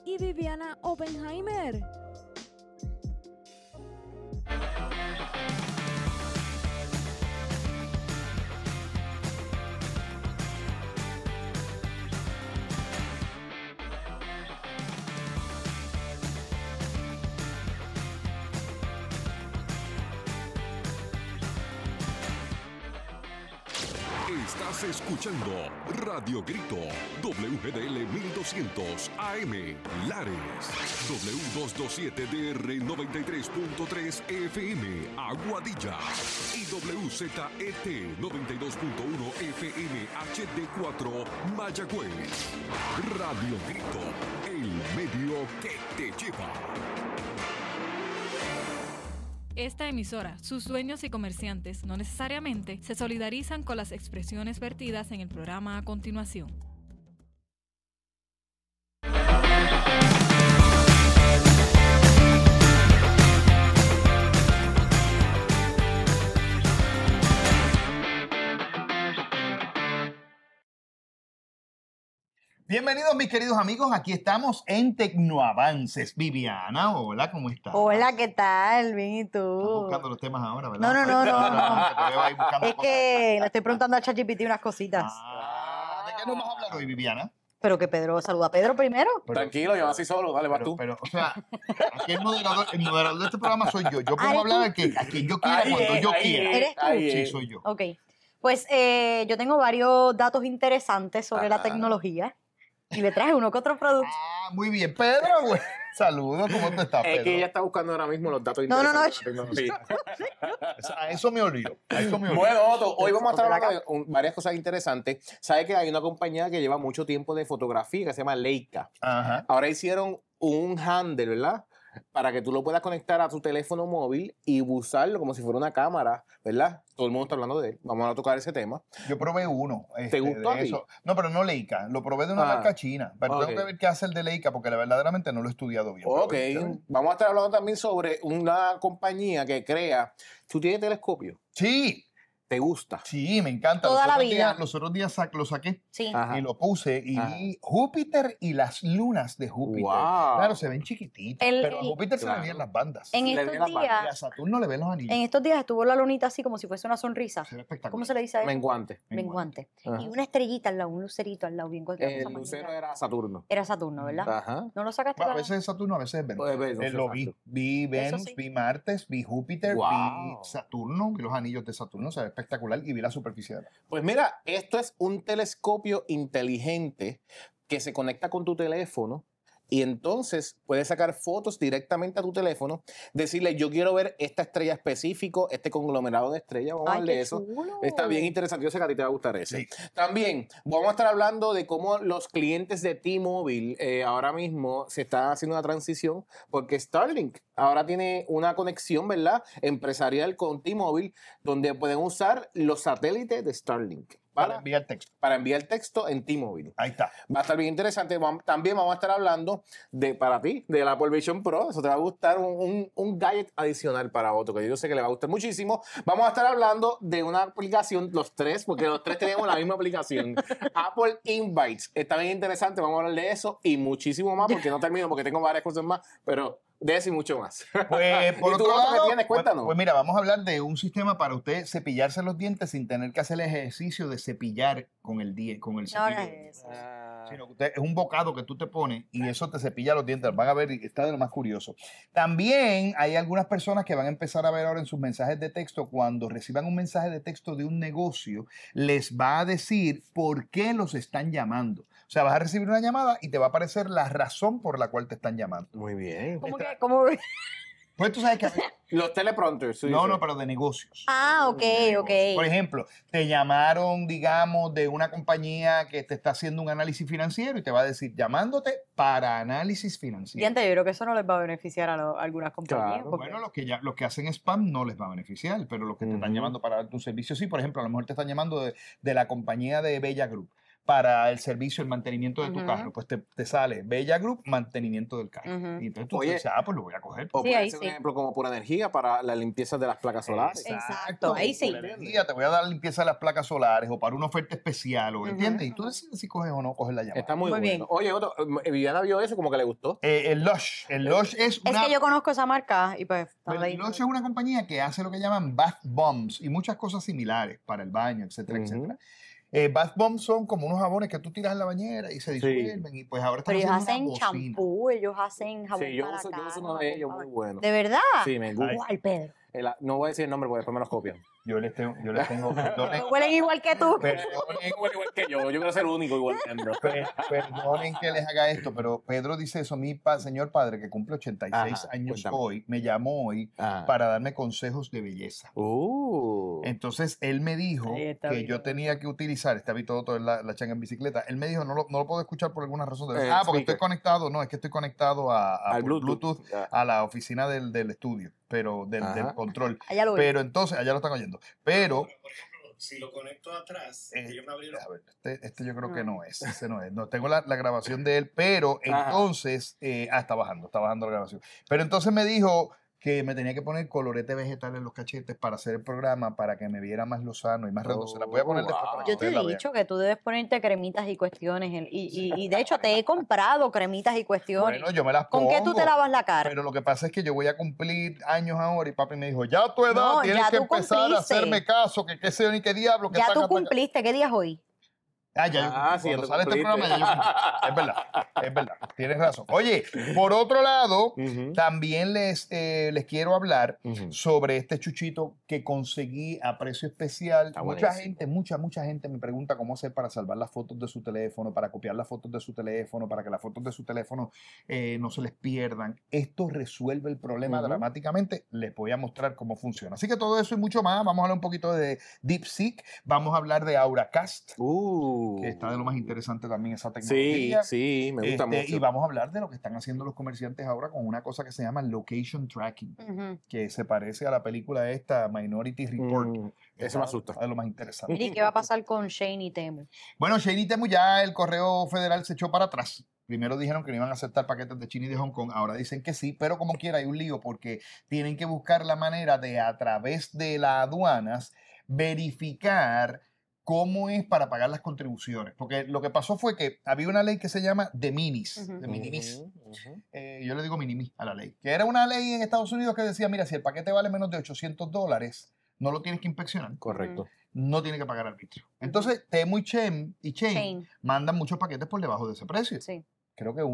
y Viviana Oppenheimer. Estás escuchando Radio Grito, WGDL 1200 AM, Lares, W227DR 93.3 FM, Aguadilla, y WZET 92.1 FM HD4, Mayagüez. Radio Grito, el medio que te lleva. Esta emisora, sus dueños y comerciantes no necesariamente se solidarizan con las expresiones vertidas en el programa a continuación. Bienvenidos mis queridos amigos, aquí estamos en Tecnoavances. Viviana, hola, ¿cómo estás? Hola, ¿qué tal? Bien, ¿y tú? Estás buscando los temas ahora, ¿verdad? No. Te veo ahí buscando Es cosas. que le estoy preguntando a ChatGPT unas cositas. ¿De qué nos vas a hablar hoy, Viviana? Pero que Pedro, saluda a Pedro primero. Tranquilo, yo así solo, dale, vas tú. Pero, o sea, aquí el moderador de este programa soy yo. Yo puedo hablar a quien yo quiera, cuando yo quiera. ¿Eres tú? Sí, soy yo. Ok. Pues yo tengo varios datos interesantes sobre la tecnología y le traje uno que otro producto. Muy bien. Pedro, güey. Saludos, ¿cómo tú estás, Pedro? Es que ella está buscando ahora mismo los datos No. interesantes de la tecnología. A eso me olvido. Bueno, Otto, hoy vamos a estar hablando de varias cosas interesantes. ¿Sabes que hay una compañía que lleva mucho tiempo de fotografía que se llama Leica? Ajá. Ahora hicieron un handle, ¿verdad? Para que tú lo puedas conectar a tu teléfono móvil y usarlo como si fuera una cámara, ¿verdad? Todo el mundo está hablando de él. Vamos a tocar ese tema. Yo probé uno. ¿Te gustó de a ti? eso. No, pero no Leica. Lo probé de una marca china. Pero Ok. tengo que ver qué hace el de Leica porque verdaderamente no lo he estudiado bien. Ok, Pero, vamos a estar hablando también sobre una compañía que crea... ¿Tú tienes telescopio? Sí, ¿Te gusta? sí, me encanta. Toda la vida. Los otros días lo saqué Sí. Ajá. y lo puse y Ajá. vi Júpiter y las lunas de Júpiter. Wow. Claro, se ven chiquititas, pero a Júpiter se le ven las bandas. En Le estos vi las Y días, a Saturno le ven los anillos. en estos días estuvo la lunita así como si fuese una sonrisa. Se ve espectacular. ¿Cómo se le dice a eso? Menguante. Menguante. Ajá. Y una estrellita al lado, un lucerito al lado, bien cualquier cosa El más lucero linda. era Saturno. Era Saturno, ¿verdad? Ajá. ¿No lo sacaste? Bueno, a para- veces es Saturno, a veces es Venus. Pues Venus, Lo vi. exacto. Vi Venus, sí. vi Martes, vi Júpiter, vi Wow. Saturno, vi los anillos de Saturno, se ve espectacular y vi la superficie de la. Pues mira, esto es un telescopio inteligente que se conecta con tu teléfono y entonces puedes sacar fotos directamente a tu teléfono, decirle yo quiero ver esta estrella específico, este conglomerado de estrellas, vamos a Ay, hablar de qué eso. chulo. Está bien interesante, yo sé que a ti te va a gustar ese. Sí. También vamos a estar hablando de cómo los clientes de T-Mobile ahora mismo se está haciendo una transición porque Starlink ahora tiene una conexión, ¿verdad? Empresarial con T-Mobile donde pueden usar los satélites de Starlink Para enviar texto. para enviar texto en T-Mobile. Ahí está. Va a estar bien interesante. También vamos a estar hablando para ti, de la Apple Vision Pro. Eso te va a gustar, un gadget adicional para otro, que yo sé que le va a gustar muchísimo. Vamos a estar hablando de una aplicación, los tres, porque los tres tenemos la misma aplicación. Apple Invites. Está bien interesante, vamos a hablar de eso y muchísimo más, porque no termino, porque tengo varias cosas más, pero de eso y mucho más. Pues, por ¿Y tú otro otro que lado, tienes? Cuéntanos. Pues mira, vamos a hablar de un sistema para usted cepillarse los dientes sin tener que hacer el ejercicio de cepillar con el No cepillo. hagas eso. Sino que es un bocado que tú te pones y eso te cepilla los dientes. Van a ver, y está de lo más curioso. También hay algunas personas que van a empezar a ver ahora en sus mensajes de texto, cuando reciban un mensaje de texto de un negocio, les va a decir por qué los están llamando. O sea, vas a recibir una llamada y te va a aparecer la razón por la cual te están llamando. Muy bien. ¿Cómo que? ¿Cómo? Pues tú sabes que... Los teleprompters. sí, No, sí. no, pero de negocios. Ah, ok. Por ejemplo, te llamaron, digamos, de una compañía que te está haciendo un análisis financiero y te va a decir, llamándote para análisis financiero. Diante, yo creo que eso no les va a beneficiar a algunas compañías. Claro. porque- Bueno, los que hacen spam no les va a beneficiar, pero los que te están Ujú. llamando para darte un servicio, sí. Por ejemplo, a lo mejor te están llamando de la compañía de Bella Group. para el servicio, el mantenimiento de tu Ujú. carro. Pues te sale Bella Group, mantenimiento del carro. Ujú. Y entonces tú Oye, dices, pues lo voy a coger. O Sí, puede ahí ser sí. un ejemplo como pura energía para la limpieza de las placas solares. Exacto, ahí sí. Por energía, te voy a dar la limpieza de las placas solares o para una oferta especial, Ujú, ¿entiendes? Y tú ujú. decides si coges o no coges la llamada. Está muy Muy bueno. bien. Oye, Viviana vio eso como que le gustó. El Lush es Es una... que yo conozco esa marca y pues estaba ahí. Lush es una compañía que hace lo que llaman bath bombs y muchas cosas similares para el baño, etcétera, Ujú. etcétera. Bath bombs son como unos jabones que tú tiras en la bañera y se disuelven y pues ahora están Pero ellos haciendo hacen una bocina. champú, ellos hacen jabón Sí, yo para uso cara, uno de ellos jabón muy para- bueno. ¿De verdad? Sí, me gusta. ¿Cuál, Pedro? No voy a decir el nombre porque después me los copian. Yo les tengo, perdonen, Huelen igual que tú. perdonen, Igual que yo quiero ser el único igual que Andrew. perdonen que les haga esto, pero Pedro dice eso, señor padre que cumple 86 Ajá, años cuéntame. hoy, me llamó hoy Ajá. para darme consejos de belleza. Entonces él me dijo Ahí está que bien, yo tenía que utilizar, está todo en la changa en bicicleta. Él me dijo, no lo puedo escuchar por alguna razón. Porque speaker. estoy conectado. No, es que estoy conectado Al por Bluetooth. a la oficina del estudio, pero del Ajá. control. Allá lo vi. Pero entonces, allá lo están oyendo. Pero, Por ejemplo, si lo conecto atrás, ellos me abrieron. a ver, este yo creo que no es. Ese no es. No, tengo la grabación de él, pero Ajá. entonces, está bajando la grabación. Pero entonces me dijo que me tenía que poner colorete vegetal en los cachetes para hacer el programa, para que me viera más lozano y más redondo. Se la voy a poner después para que Yo te ustedes he la vean. dicho que tú debes ponerte cremitas y cuestiones. Y de hecho te he comprado cremitas y cuestiones. Bueno, yo me las ¿Con pongo. qué tú te lavas la cara? Pero lo que pasa es que yo voy a cumplir años ahora y papi me dijo, ya a tu edad No, tienes ya que tú empezar a cumpliste. hacerme caso, que qué sé yo ni qué diablo. Que Ya saca tú pa' acá". cumpliste. ¿Qué día es hoy? Ah, ya yo cumplí. sí, ya Cuando tú sale este cumpliste. programa ya yo cumplí. Es verdad, tienes razón. Oye, por otro lado, Ujú. también les quiero hablar Ujú. sobre este chuchito que conseguí a precio especial. Está Mucha buenísimo. gente, mucha gente me pregunta cómo hacer para salvar las fotos de su teléfono, para copiar las fotos de su teléfono, para que las fotos de su teléfono no se les pierdan. Esto resuelve el problema Ujú. dramáticamente. Les voy a mostrar cómo funciona. Así que todo eso y mucho más. Vamos a hablar un poquito de DeepSeek. Vamos a hablar de AuraCast, que está de lo más interesante también esa Sí, tecnología. sí, me gusta mucho. Y vamos a hablar de lo que están haciendo los comerciantes ahora con una cosa que se llama Location Tracking, Ujú. que se parece a la película esta, Minority Report. Eso me asusta. Es lo más interesante. Mira, ¿y qué va a pasar con Shane y Temu? Bueno, Shane y Temu ya el correo federal se echó para atrás. Primero dijeron que no iban a aceptar paquetes de China y de Hong Kong, ahora dicen que sí, pero como quiera hay un lío porque tienen que buscar la manera de a través de las aduanas verificar cómo es para pagar las contribuciones. Porque lo que pasó fue que había una ley que se llama de minimis, Ujú. de minimis. Ujú. Yo le digo minimis a la ley, que era una ley en Estados Unidos que decía, mira, si el paquete vale menos de $800, no lo tienes que inspeccionar, Correcto. no tiene que pagar arbitrio. Entonces, Temu y Chain Shane. mandan muchos paquetes por debajo de ese precio. Sí. Creo que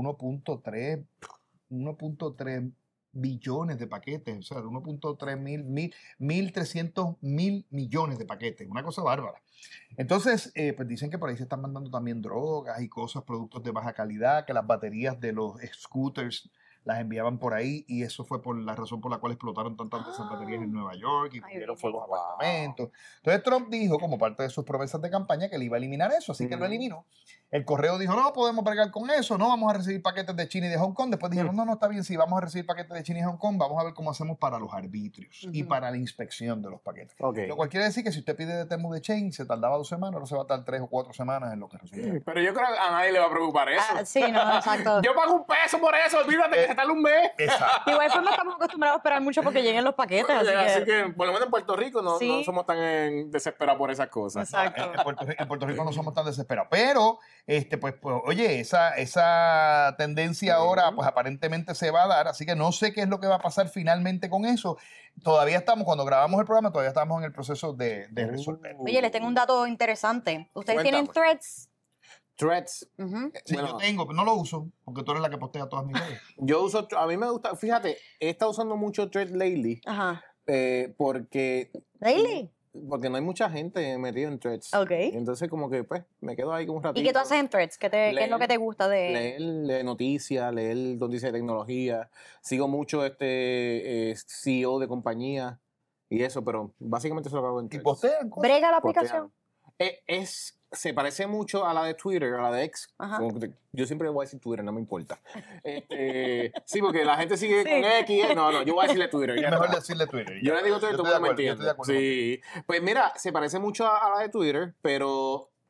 1.3 billones de paquetes, o sea, 1.3 1.300 millones de paquetes, una cosa bárbara. Entonces, pues dicen que por ahí se están mandando también drogas y cosas, productos de baja calidad, que las baterías de los scooters las enviaban por ahí y eso fue por la razón por la cual explotaron tantas de esas baterías en Nueva York y Ay, tuvieron Virgen. fuegos a apartamentos. Entonces Trump dijo, como parte de sus promesas de campaña, que le iba a eliminar eso, así que lo eliminó. El correo dijo, no podemos bregar con eso, no vamos a recibir paquetes de China y de Hong Kong. Después dijeron, no, está bien, sí, vamos a recibir paquetes de China y Hong Kong, vamos a ver cómo hacemos para los arbitrios y Ujú. para la inspección de los paquetes. Ok. Lo cual quiere decir que si usted pide de Temu de Chain, se tardaba 2 semanas, ahora se va a tardar 3 o 4 semanas en lo que resulta. Pero yo creo que a nadie le va a preocupar eso. Ah, sí, no, exacto. Yo pago $1 por eso, olvídate que se tarda un mes. Exacto. De igual forma estamos acostumbrados a esperar mucho porque lleguen los paquetes, Así que, por lo menos en Puerto Rico no Sí. somos tan desesperados por esas cosas. Exacto. En Puerto Rico no somos tan desesperados. Pero, pues, oye, esa tendencia ahora, pues aparentemente se va a dar. Así que no sé qué es lo que va a pasar finalmente con eso. Todavía estamos, cuando grabamos el programa, todavía estamos en el proceso de resolver. Oye, les tengo un dato interesante. ¿Ustedes Cuéntame. tienen threads? Threads. Ujú. Sí, Bueno. yo tengo, no lo uso, porque tú eres la que postea todas mis redes. Yo uso, a mí me gusta, fíjate, he estado usando mucho Threads lately Ajá. porque no hay mucha gente metida en Threads. Ok. Entonces como que pues me quedo ahí como un ratito. ¿Y qué tú haces en threads? ¿Qué es lo que te gusta de...? Leer noticias, leer noticias de tecnología. Sigo mucho CEO de compañía y eso, pero básicamente eso lo hago en Y Threads. postean cosas. ¿Brega la Postean. aplicación? Se parece mucho a la de Twitter, a la de X. Ajá. Yo siempre voy a decir Twitter, no me importa. Sí, porque la gente sigue Sí. con X. No, yo voy a decirle Twitter. Es ya mejor está. decirle Twitter. Yo le digo Twitter, Yo todo estoy el mundo me de acuerdo, yo estoy de entiende. acuerdo Sí. Pues mira, se parece mucho a la de Twitter, pero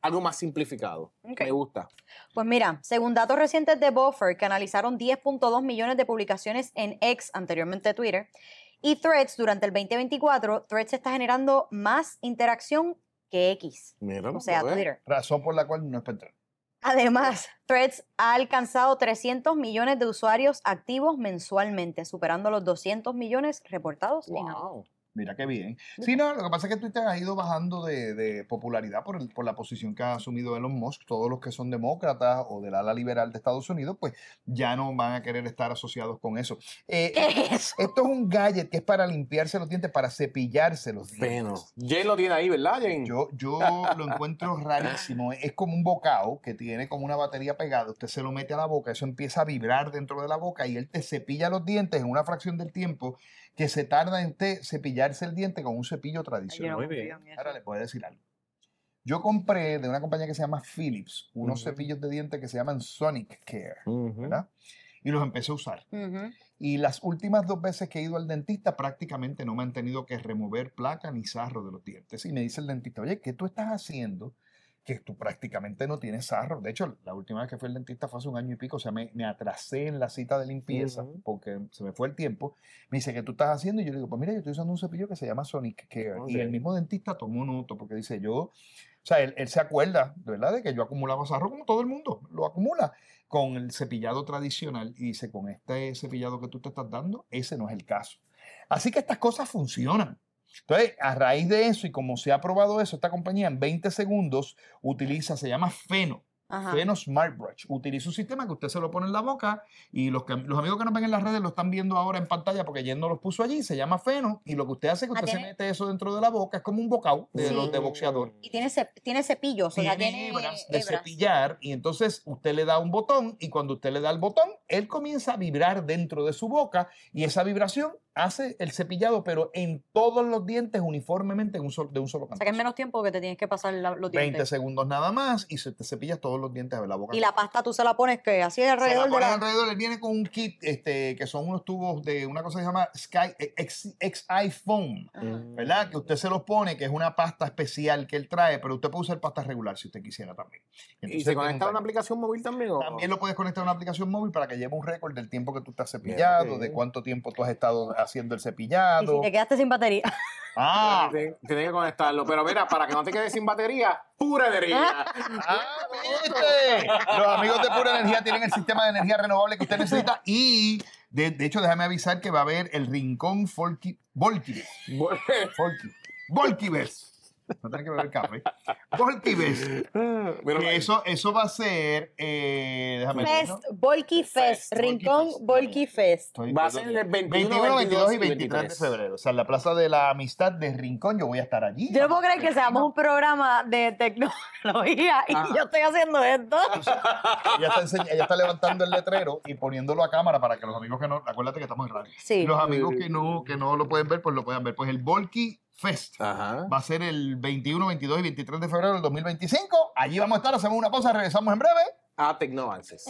algo más simplificado. Ok. Me gusta. Pues mira, según datos recientes de Buffer, que analizaron 10.2 millones de publicaciones en X, anteriormente Twitter, y Threads durante el 2024, Threads está generando más interacción que X, Mira, o sea, ¿lo ves? Twitter. Razón por la cual no es para entrar. Además, Threads ha alcanzado 300 millones de usuarios activos mensualmente, superando los 200 millones reportados en agosto. Wow. Mira qué bien. Sí, no, lo que pasa es que Twitter ha ido bajando de popularidad por la posición que ha asumido Elon Musk. Todos los que son demócratas o del ala liberal de Estados Unidos, pues ya no van a querer estar asociados con eso. ¿Qué es eso? Esto es un gadget que es para limpiarse los dientes, para cepillarse los dientes. Feno. Jane lo tiene ahí, ¿verdad, Jane? Yo lo encuentro rarísimo. Es como un bocado que tiene como una batería pegada. Usted se lo mete a la boca, eso empieza a vibrar dentro de la boca y él te cepilla los dientes en una fracción del tiempo que se tarda en cepillarse el diente con un cepillo Yo tradicional. no Muy confío bien. en eso. Ahora le puedo decir algo. Yo compré de una compañía que se llama Philips unos Ujú. cepillos de dientes que se llaman Sonic Care, Ujú. ¿verdad? Y los empecé a usar. Ujú. Y las últimas 2 veces que he ido al dentista prácticamente no me han tenido que remover placa ni sarro de los dientes. Y me dice el dentista, oye, ¿qué tú estás haciendo que tú prácticamente no tienes sarro? De hecho, la última vez que fui al dentista fue hace 1 año y pico, o sea, me atrasé en la cita de limpieza Ujú. porque se me fue el tiempo. Me dice, ¿qué tú estás haciendo? Y yo le digo, pues mira, yo estoy usando un cepillo que se llama Sonic Care. Ok. Y el mismo dentista tomó nota porque dice, o sea, él se acuerda, ¿verdad? De que yo acumulaba sarro como todo el mundo lo acumula con el cepillado tradicional y dice, con este cepillado que tú te estás dando, ese no es el caso. Así que estas cosas funcionan. Entonces, a raíz de eso y como se ha probado eso, esta compañía en 20 segundos se llama Feno. Ajá. Feno Smart Brush. Utiliza un sistema que usted se lo pone en la boca y los amigos que nos ven en las redes lo están viendo ahora en pantalla porque Jen no los puso allí, se llama Feno y lo que usted hace es que usted se tiene- mete eso dentro de la boca, es como un bocado de Sí. los de boxeador. Y tiene cepillos, o sea, Tiene hebras de hebras. cepillar y entonces usted le da un botón y cuando usted le da el botón, él comienza a vibrar dentro de su boca y esa vibración hace el cepillado, pero en todos los dientes uniformemente de un solo O sea, que canto. es menos tiempo que te tienes que pasar los 20 dientes. segundos nada más y se te cepillas todos los dientes de la boca. Y la pasta tú se la pones que así Se la alrededor de pones la... alrededor, él viene con un kit que son unos tubos de una cosa que se llama XI Foam, ¿verdad? Que usted se los pone, que es una pasta especial que él trae, pero usted puede usar pasta regular si usted quisiera también. ¿Y Entonces, se conecta a una pregunta, aplicación móvil también? ¿O? también lo puedes conectar a una aplicación móvil para que lleve un récord del tiempo que tú estás cepillado, ok. de cuánto tiempo tú has estado haciendo el Y cepillado. si te quedaste sin batería. Ah, Tienes que conectarlo. Pero mira, para que no te quedes sin batería, pura energía. ¿viste? Los amigos de Pura Energía tienen el sistema de energía renovable que usted necesita y de hecho déjame avisar que va a haber el Rincón Volkiverse. No tiene que beber café. Volkiverse. Mira, Que eso va a ser, déjame ver, ¿no? Fest, Volky Fest, Rincón Volky Fest. Va a ser el 21, 22 y 23 de febrero. O sea, en la Plaza de la Amistad de Rincón, yo voy a estar allí. Yo no puedo creer que seamos un programa de tecnología y yo estoy haciendo esto. Ella está levantando el letrero y poniéndolo a cámara para que los amigos que no, acuérdate que estamos en radio. Sí. Los amigos que no lo pueden ver, pues lo puedan ver. Pues el Volky Fest Ajá. va a ser el 21, 22 y 23 de febrero del 2025. Allí vamos a estar, hacemos una pausa, regresamos en breve. A Tecnoavances.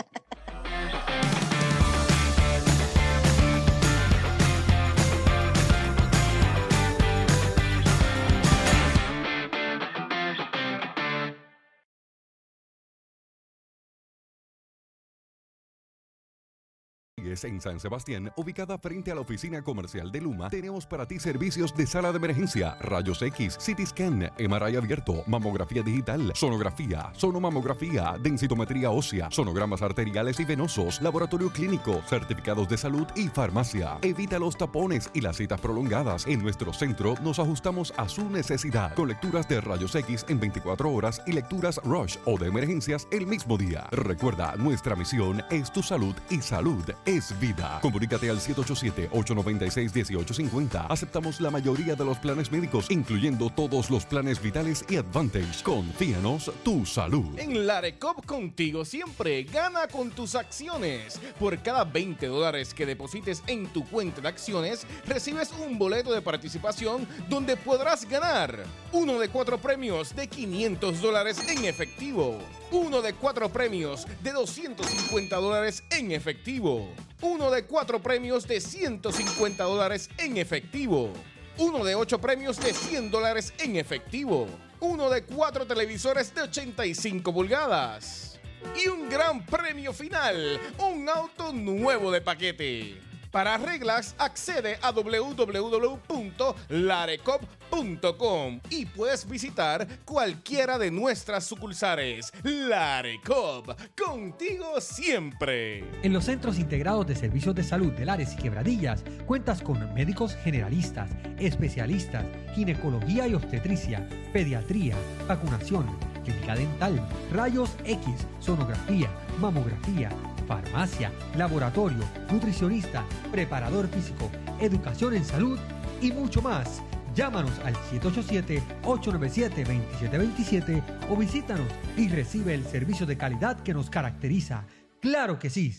En San Sebastián, ubicada frente a la oficina comercial de Luma, tenemos para ti servicios de sala de emergencia, rayos X, CT scan, MRI abierto, mamografía digital, sonografía, sonomamografía, densitometría ósea, sonogramas arteriales y venosos, laboratorio clínico, certificados de salud y farmacia. Evita los tapones y las citas prolongadas. En nuestro centro nos ajustamos a su necesidad, con lecturas de rayos X en 24 horas y lecturas Rush o de emergencias el mismo día. Recuerda, nuestra misión es tu salud y salud es vida. Comunícate al 787-896-1850. Aceptamos la mayoría de los planes médicos, incluyendo todos los planes vitales y Advantage. Confíanos tu salud. En Larecop contigo siempre gana con tus acciones. Por cada $20 que deposites en tu cuenta de acciones, recibes un boleto de participación donde podrás ganar uno de 4 premios de $500 en efectivo, uno de 4 premios de $250 en efectivo, uno de 4 premios de $150 en efectivo, uno de 8 premios de $100 en efectivo, uno de 4 televisores de 85 pulgadas y un gran premio final, un auto nuevo de paquete. Para reglas, accede a www.larecop.com y puedes visitar cualquiera de nuestras sucursales. Larecop, contigo siempre. En los Centros Integrados de Servicios de Salud de Lares y Quebradillas cuentas con médicos generalistas, especialistas, ginecología y obstetricia, pediatría, vacunación, clínica dental, rayos X, sonografía, mamografía, farmacia, laboratorio, nutricionista, preparador físico, educación en salud y mucho más. Llámanos al 787-897-2727 o visítanos y recibe el servicio de calidad que nos caracteriza. ¡Claro que sí!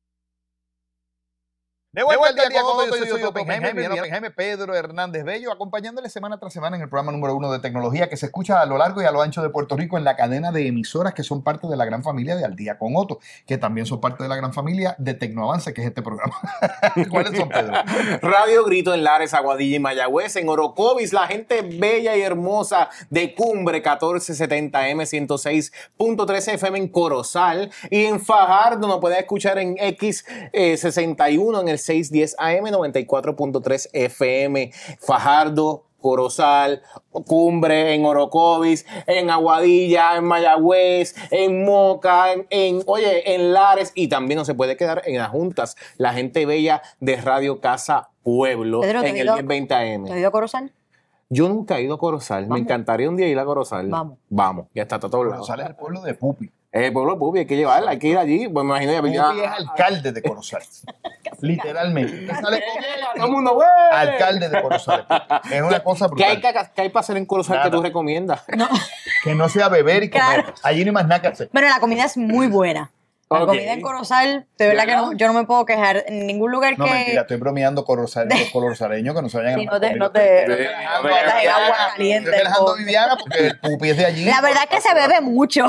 De vuelta al día con Otto, yo soy Oppenheimer, Pedro Hernández Bello, acompañándole semana tras semana en el programa número 1 de tecnología que se escucha a lo largo y a lo ancho de Puerto Rico en la cadena de emisoras que son parte de la gran familia de Al Día con Otto, que también son parte de la gran familia de Tecnoavance, que es este programa. ¿Cuáles son, Pedro? Radio Grito en Lares, Aguadilla y Mayagüez, en Orocovis, la gente bella y hermosa de Cumbre, 1470M 106.13 FM en Corozal, y en Fajardo nos pueden escuchar en X61 en el 610 AM 94.3 FM. Fajardo, Corozal, Cumbre, en Orocovis, en Aguadilla, en Mayagüez, en Moca, en Lares, y también no se puede quedar en las juntas, la gente bella de Radio Casa Pueblo, Pedro, en el 1020 AM. ¿Te has ido a Corozal? Yo nunca he ido a Corozal. Vamos. Me encantaría un día ir a Corozal. Vamos. Ya está a todos lados. Corozal es el pueblo de Pupi. El pueblo de Pupi, hay que llevarla, hay que ir allí. Pues me imagino Pupi es alcalde de Corozal. Literalmente. Sale todo el mundo, güey. alcalde de Corozal. Es una cosa ¿Qué hay, brutal. ¿Qué hay para hacer en Corozal Nada. que tú recomiendas? Que no sea beber y comer. Claro. Allí no hay más nada que hacer. Bueno, la comida es muy buena. La Ok. comida en Corozal, de verdad que no, yo no me puedo quejar en ningún lugar No, que... mentira, estoy bromeando con los corozaleños que no se vayan Sí, a no te no metas te- en agua caliente. Estoy relajando a Viviana porque el Pupi es de allí. La verdad es que se bebe mucho,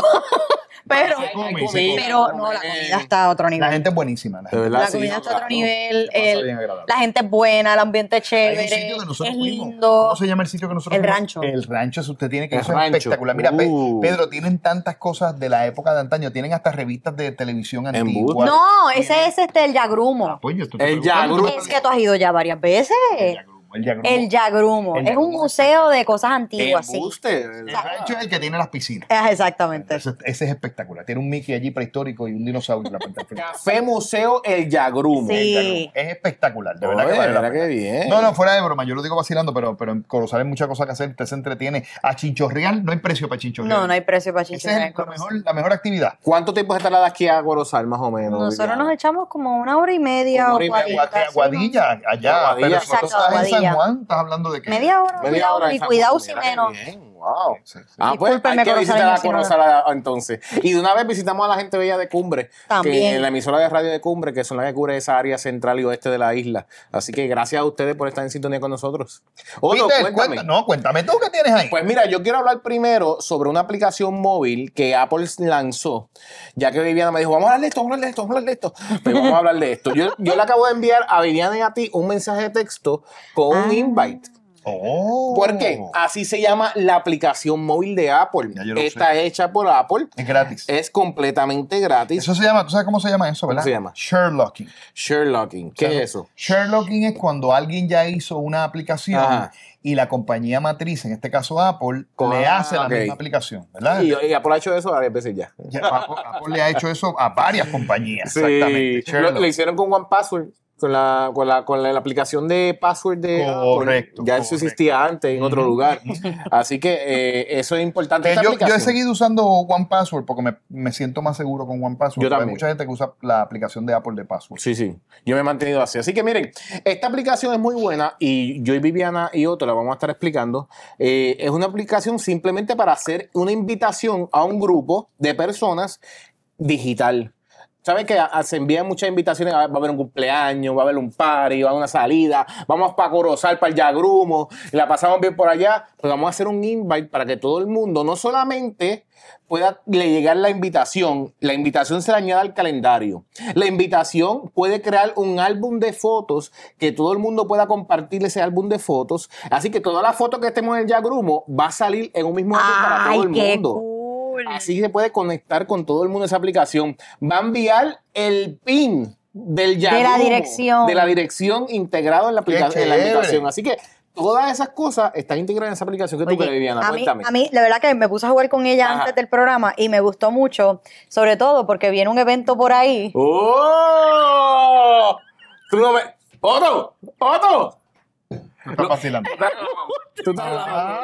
pero Se come. no, la comida está a otro La nivel. gente es buenísima. De verdad, La sí, comida no, está a otro claro. nivel, Se pasa bien agradable. la gente es buena, el ambiente es Hay un chévere, sitio que nosotros es fuimos. lindo. ¿Cómo se llama el sitio que nosotros El fuimos? Rancho. El rancho, eso usted tiene que El eso es Rancho. espectacular. Mira, Uh. Pedro, tienen tantas cosas de la época de antaño. Tienen hasta revistas de televisión Embuste. antiguas. No, ese es el Yagrumo. Pues yo estoy El preguntando. Yagrumo. Es que tú has ido ya varias veces. El Yagrumo. El Yagrumo. El Es un Yagrumo. museo de cosas antiguas, sí. Embuste. El rancho es el que tiene las piscinas. Exactamente. Ese es espectacular. Tiene un Mickey allí prehistórico y un dinosaurio en la parte del frente. Café Museo El Yagrumo. Sí. El Yagrumo. Es espectacular, de verdad Oye, que vale la mira pena. qué bien. No, fuera de broma, yo lo digo vacilando, pero en Corozal hay muchas cosas que hacer, usted se entretiene. A Chinchorreal no hay precio para Chinchorreal. No hay precio para Esa chinchorreal en es Corozal. la mejor actividad. ¿Cuánto tiempo se tarda de aquí a Corozal, más o menos? Nosotros Viviana? nos echamos como 1 hora y media Una o hora y media, 40. sí, Aguadilla, allá. Aguadilla, Pero si tú exacto, estás en San Aguadilla. Juan, estás hablando de qué. Media hora, Media hora. y esa- cuidado si mira qué menos. bien, wow. Sí, sí. Ah, pues hay Discúlpenme, que visitar a corozaleños, si no- Corozal entonces. Y de una vez visitamos a la gente bella de Cumbre. También. Que en la emisora de radio de Cumbre, que son las que cubre esa área central y oeste de la isla. Así que gracias a ustedes por estar en sintonía con nosotros. Otto, Peter, cuéntame. cuéntame tú qué tienes ahí. Pues mira, yo quiero hablar primero sobre una aplicación móvil que Apple lanzó, ya que Viviana me dijo, vamos a hablar de esto, vamos a hablar de esto, vamos a hablar de esto. Pues vamos a hablar de esto. Yo le acabo de enviar a Viviana y a ti un mensaje de texto con un invite. Oh. ¿Por qué? Así se llama la aplicación móvil de Apple. Ya yo lo Está hecha por Apple. Es gratis. Es completamente gratis. Eso se llama, ¿tú sabes cómo se llama eso, verdad? se llama? Sherlocking. Sherlocking. ¿Qué O sea, es eso? Sherlocking es cuando alguien ya hizo una aplicación Ajá. y la compañía matriz, en este caso Apple, Ah, le hace la ok. misma aplicación, ¿verdad? Y Apple ha hecho eso varias veces ya. Ya, Apple le ha hecho eso a varias compañías. Sí. Exactamente. Sherlock. Lo hicieron con OnePassword. Con la aplicación de password de Correcto, Apple. Ya eso correcto. existía antes en otro lugar. Así que eso es importante. Esta Yo he aplicación. seguido usando OnePassword porque me siento más seguro con OnePassword. Yo porque hay también. mucha gente que usa la aplicación de Apple de Password. Sí, sí. Yo me he mantenido así. Así que miren, esta aplicación es muy buena y yo y Viviana y Otto la vamos a estar explicando. Es una aplicación simplemente para hacer una invitación a un grupo de personas digital. ¿sabes que se envían muchas invitaciones? Va a haber un cumpleaños, va a haber un party, va a haber una salida, vamos para Corozal, para el Yagrumo, y la pasamos bien por allá. Pues vamos a hacer un invite para que todo el mundo, no solamente pueda le llegar la invitación se le añade al calendario. La invitación puede crear un álbum de fotos que todo el mundo pueda compartir ese álbum de fotos. Así que todas las fotos que estemos en el Yagrumo va a salir en un mismo álbum para todo el mundo. Cool. Así se puede conectar con todo el mundo esa aplicación. Va a enviar el PIN del Yagrumo, de la dirección integrado en la aplicación. Así que todas esas cosas están integradas en esa aplicación que tú crees, Viviana. Cuéntame. A mí, la verdad que me puse a jugar con ella antes del programa y me gustó mucho, sobre todo porque viene un evento por ahí. ¡Oh! Tú no me... ¡Otto! ¡Otto! Tú estás vacilando. Tú estás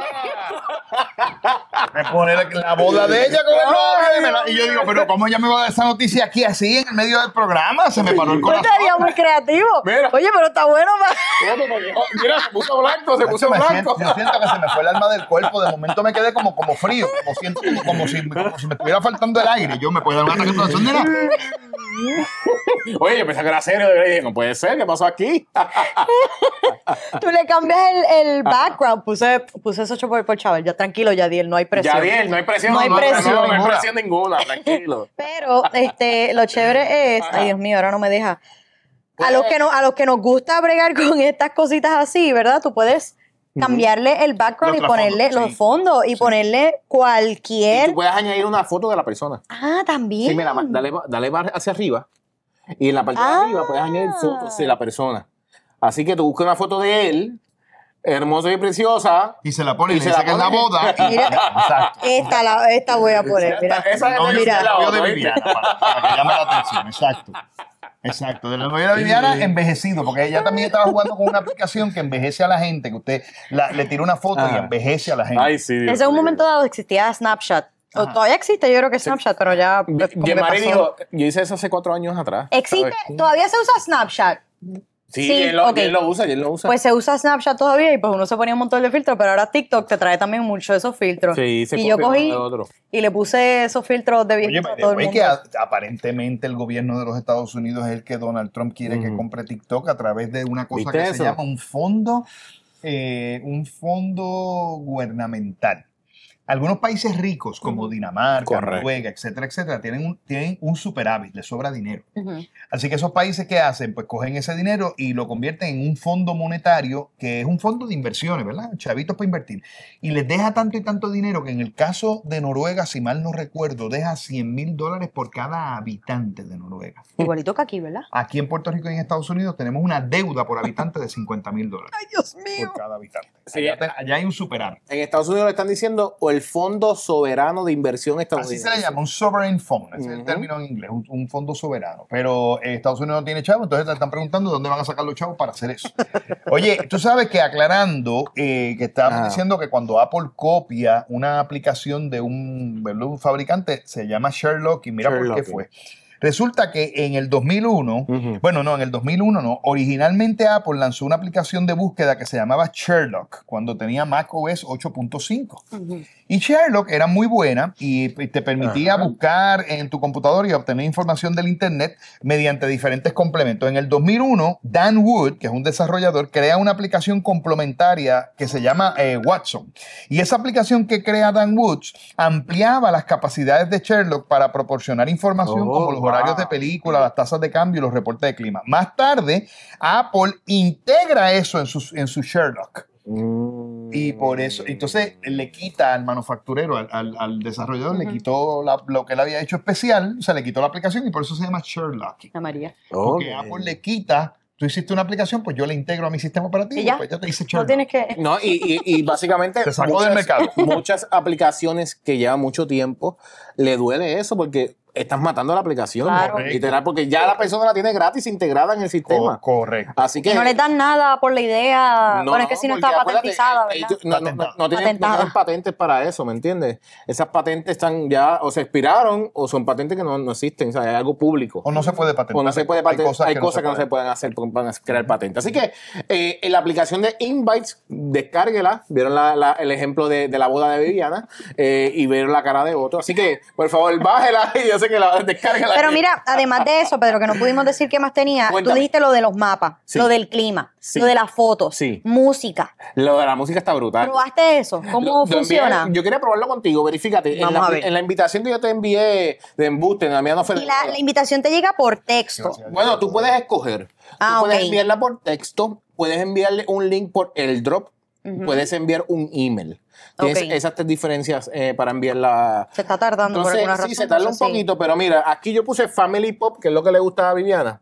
Me pone la boda de ella con el novio y yo digo, pero ¿cómo ella me va a dar esa noticia aquí así en el medio del programa? Se me paró el corazón. Estaría muy creativo. Mira. Oye, pero está bueno. Mira, se puso blanco, se puso blanco. Yo siento que se me fue el alma del cuerpo. De momento me quedé como frío, como si me estuviera faltando el aire. Yo me puedo dar un ataque de corazón, nena. Oye, yo pensé que era serio. Dije, no puede ser, ¿qué pasó aquí? Tú le cambias el background. Puse eso hecho por chaval. Ya tranquilo, Yadiel, no hay presión. Yadiel, no hay presión. No hay presión. No hay presión ninguna, tranquilo. Pero lo chévere es, ay Dios mío, ahora no me deja. A los que nos gusta bregar con estas cositas así, ¿verdad? Tú puedes cambiarle el background y ponerle los fondos y ponerle cualquier. Y tú puedes añadir una foto de la persona. Ah, también. Sí, mira, dale hacia arriba y en la parte de arriba puedes añadir fotos de la persona. Así que tú buscas una foto de él, hermosa y preciosa. Y se la pone y le dice que es la boda. Exacto. Esta voy a poner. Mira. Esa es el novio de Viviana, para que llame la atención. Exacto. De la novia de Viviana envejecido, porque ella también estaba jugando con una aplicación que envejece a la gente, que usted le tira una foto y envejece a la gente. Ay, sí, Dios Ese en un mío. momento dado existía Snapchat. O todavía existe, yo creo que Snapchat, pero ya. Mari dijo, yo hice eso hace 4 años atrás. ¿Existe? ¿Todavía se usa Snapchat? Sí, Sí, él lo usa. Pues se usa Snapchat todavía y pues uno se ponía un montón de filtros, pero ahora TikTok te trae también mucho de esos filtros. Sí, se y yo copió cogí uno de otro. y le puse esos filtros de Oye, viejito a todo el mundo. que aparentemente el gobierno de los Estados Unidos es el que Donald Trump quiere que compre TikTok a través de una cosa que se llama un fondo gubernamental. Algunos países ricos como Dinamarca, Noruega, etcétera, tienen un superávit, les sobra dinero. Así que esos países, ¿qué hacen? Pues cogen ese dinero y lo convierten en un fondo monetario que es un fondo de inversiones, ¿verdad? Chavitos para invertir. Y les deja tanto y tanto dinero que en el caso de Noruega, si mal no recuerdo, deja $100,000 por cada habitante de Noruega. Igualito que aquí, ¿verdad? Aquí en Puerto Rico y en Estados Unidos tenemos una deuda por habitante de $50,000. ¡Ay, Dios mío! Por cada habitante. Sí. Allá hay un superávit. En Estados Unidos le están diciendo el Fondo Soberano de Inversión Estadounidense. Así se le llama, un sovereign fund, ese es el término en inglés, un fondo soberano. Pero Estados Unidos no tiene chavos, entonces te están preguntando dónde van a sacar los chavos para hacer eso. Oye, tú sabes que aclarando, que estábamos diciendo que cuando Apple copia una aplicación de un fabricante, se llama Sherlock, y mira por qué fue. Resulta que en el 2001, originalmente Apple lanzó una aplicación de búsqueda que se llamaba Sherlock, cuando tenía macOS 8.5. Y Sherlock era muy buena y te permitía buscar en tu computador y obtener información del internet mediante diferentes complementos. En el 2001, Dan Wood, que es un desarrollador, crea una aplicación complementaria que se llama Watson. Y esa aplicación que crea Dan Wood ampliaba las capacidades de Sherlock para proporcionar información como los horarios de película, las tasas de cambio y los reportes de clima. Más tarde, Apple integra eso en su Sherlock. Y por eso, entonces le quita al manufacturero, al desarrollador, le quitó lo que él había hecho especial, o sea, le quitó la aplicación y por eso se llama Sherlock. María. Porque Apple le quita, tú hiciste una aplicación, pues yo la integro a mi sistema operativo, pues ya te dice Sherlock. No tienes que... No, y básicamente se sacó del mercado. Muchas aplicaciones que llevan mucho tiempo, le duele eso porque estás matando la aplicación, Claro. literal, porque ya la persona la tiene gratis integrada en el sistema. Correcto. Así que Y no les dan nada por la idea. Bueno, es que si no está porque acuérdate, patentizada, ¿verdad? ellos no tienen patentes para eso, ¿me entiendes? Esas patentes están ya, o se expiraron, o son patentes que no existen, o sea, es algo público. O no se puede patentar. O no se puede patentar. Hay cosas que no se pueden hacer para crear patentes. Así que en la aplicación de Invites, descárguela. Vieron el ejemplo de la boda de Viviana y vieron la cara de Otto. Así que, por favor, bájela y yo sé dice que la descarga. Pero mira, además de eso, Pedro, que no pudimos decir qué más tenía, Cuéntame. tú dijiste lo de los mapas, Sí. lo del clima, Sí. lo de las fotos, Sí. música. Lo de la música está brutal. ¿Probaste eso? ¿Cómo Lo envié- funciona? yo quería probarlo contigo, verifícate. Vamos a ver. En la invitación que yo te envié de embuste, la mía no fue. Y la invitación te llega por texto. Bueno, tú puedes escoger. Ah, Tú puedes ok. enviarla por texto, puedes enviarle un link por el drop, Ujú. puedes enviar un email. Tienes Ok. esas 3 diferencias para enviarla. Se está tardando por Entonces, alguna razón. sí, se tarda no un sé si- poquito, pero mira, aquí yo puse Family Pop, que es lo que le gusta a Viviana,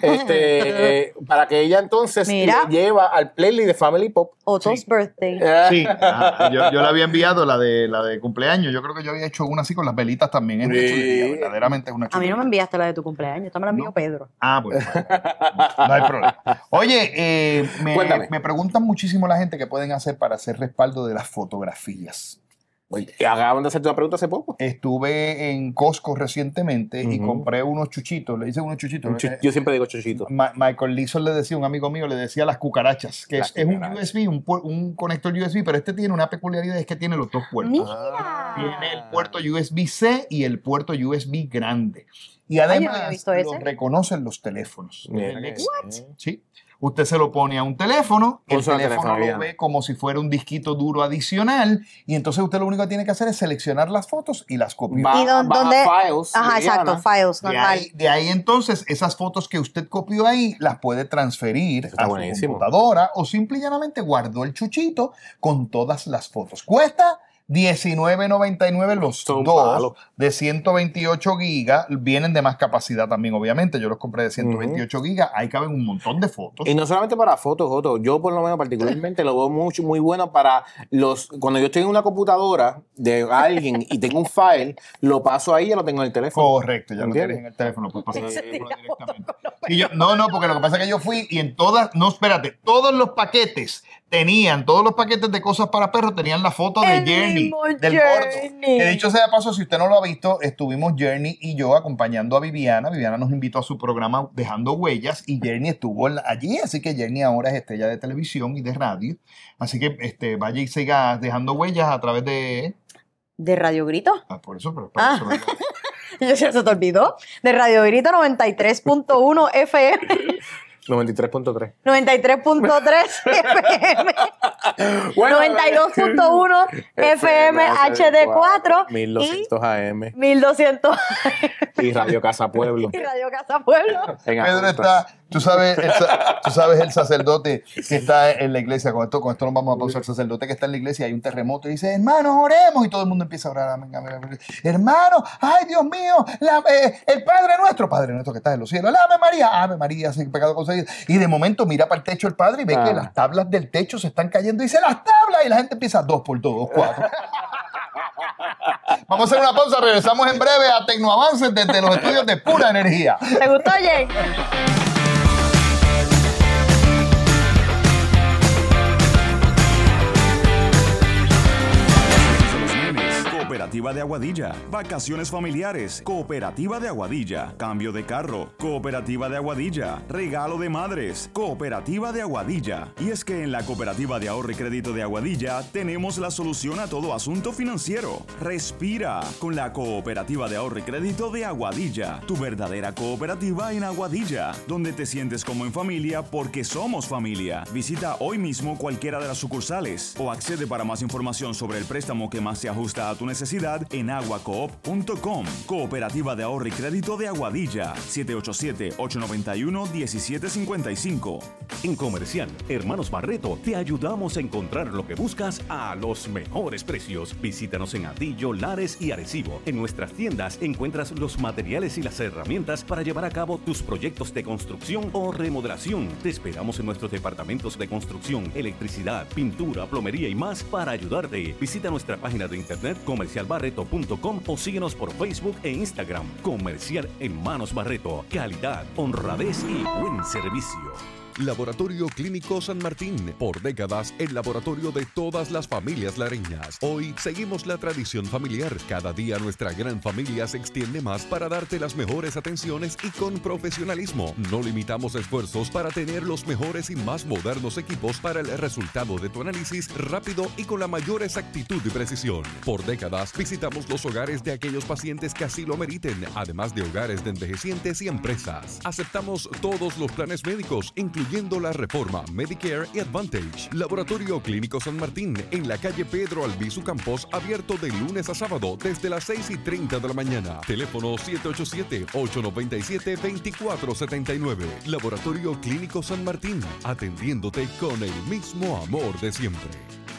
para que ella entonces Mira. le lleva al playlist de Family Pop. Otto's birthday. Sí, yo le había enviado la de cumpleaños. Yo creo que yo había hecho una así con las velitas también. Es una Sí. chulería, verdaderamente es una A mí chulería. no me enviaste la de tu cumpleaños, esta me la envió No. Pedro. Ah, bueno. No hay problema. Oye, Cuéntame. me preguntan muchísimo la gente qué pueden hacer para hacer respaldo de las fotografías. Oye, acaban de hacerte una pregunta hace poco. Estuve en Costco recientemente y Ujú. compré unos chuchitos. Le hice unos chuchitos. Yo siempre digo chochito. Michael Leeson le decía, un amigo mío le decía las cucarachas, que Las es un cucarachas. USB, un conector USB, pero este tiene una peculiaridad, es que tiene los dos puertos. Mira. Tiene el puerto USB-C y el puerto USB grande. Y yo no había además visto lo ese. reconocen los teléfonos. Mira El que X. bien. Sí. Usted se lo pone a un teléfono, el Usa el teléfono teléfono, lo bien. ve como si fuera un disquito duro adicional y entonces usted lo único que tiene que hacer es seleccionar las fotos y las copiar. Va- ¿Y dónde? baja files, Ajá, Viviana. exacto, files, normal. De ahí entonces esas fotos que usted copió ahí las puede transferir Eso está a su buenísimo. computadora o simple y llanamente guardó el chuchito con todas las fotos. Cuesta $19.99 los Son dos palos. de 128 gigas. Vienen de más capacidad también, obviamente. Yo los compré de 128 gigas. Ahí caben un montón de fotos. Y no solamente para fotos, Joto. Yo por lo menos particularmente lo veo muy bueno para cuando yo estoy en una computadora de alguien y tengo un file, lo paso ahí y ya lo tengo en el teléfono. Correcto, ya lo ¿Entiendes? tienes en el teléfono. Pues pasar Se tira directamente. Y yo, no, porque lo que pasa es que yo fui y en todas, no, espérate, todos los paquetes de cosas para perros tenían la foto de El Journey, mismo del gordo. Journey. Que dicho sea de paso, si usted no lo ha visto, estuvimos Journey y yo acompañando a Viviana. Viviana nos invitó a su programa Dejando Huellas y Journey estuvo allí, así que Journey ahora es estrella de televisión y de radio. Así que vaya y siga Dejando Huellas a través de... ¿De Radio Grito? por eso, pero Ah. por eso Yo sé, se te olvidó. De Radio Grito 93.1 FM. 93.3. 93.3 FM. Bueno, 92.1 FM HD4 1200 AM 1200 y Radio Casa Pueblo. y Radio Casa Pueblo. En Pedro adultos. está, tú sabes el sacerdote que está en la iglesia, con esto nos vamos a pausar, el sacerdote que está en la iglesia, hay un terremoto y dice, hermanos, oremos, y todo el mundo empieza a orar, amén, amén, amén. Hermano, ay Dios mío, el Padre nuestro que está en los cielos, el Ave María, sin pecado concebido, y de momento mira para el techo el Padre y ve que las tablas del techo se están cayendo, y dice, las tablas, y la gente empieza 2 por 2, 4. Vamos a hacer una pausa, regresamos en breve a Tecnoavances desde los estudios de Pura Energía. ¿Te gustó, Jay? Cooperativa de Aguadilla. Vacaciones familiares. Cooperativa de Aguadilla. Cambio de carro. Cooperativa de Aguadilla. Regalo de madres. Cooperativa de Aguadilla. Y es que en la Cooperativa de Ahorro y Crédito de Aguadilla tenemos la solución a todo asunto financiero. Respira con la Cooperativa de Ahorro y Crédito de Aguadilla. Tu verdadera cooperativa en Aguadilla, donde te sientes como en familia porque somos familia. Visita hoy mismo cualquiera de las sucursales o accede para más información sobre el préstamo que más se ajusta a tu necesidad en aguacoop.com. Cooperativa de Ahorro y Crédito de Aguadilla. 787-891-1755. En Comercial Hermanos Barreto te ayudamos a encontrar lo que buscas a los mejores precios. Visítanos en Atillo, Lares y Arecibo. En nuestras tiendas encuentras los materiales y las herramientas para llevar a cabo tus proyectos de construcción o remodelación. Te esperamos en nuestros departamentos de construcción, electricidad, pintura, plomería y más para ayudarte. Visita nuestra página de internet comercialbarreto.com o síguenos por Facebook e Instagram. Comercial Hermanos Barreto. Calidad, honradez y buen servicio. Laboratorio Clínico San Martín. Por décadas, el laboratorio de todas las familias lareñas. Hoy seguimos la tradición familiar. Cada día nuestra gran familia se extiende más para darte las mejores atenciones y con profesionalismo. No limitamos esfuerzos para tener los mejores y más modernos equipos para el resultado de tu análisis rápido y con la mayor exactitud y precisión. Por décadas, visitamos Visitamos los hogares de aquellos pacientes que así lo meriten, además de hogares de envejecientes y empresas. Aceptamos todos los planes médicos, incluyendo la reforma Medicare y Advantage. Laboratorio Clínico San Martín, en la calle Pedro Albizu Campos, abierto de lunes a sábado desde las 6:30 de la mañana. Teléfono 787-897-2479. Laboratorio Clínico San Martín, atendiéndote con el mismo amor de siempre.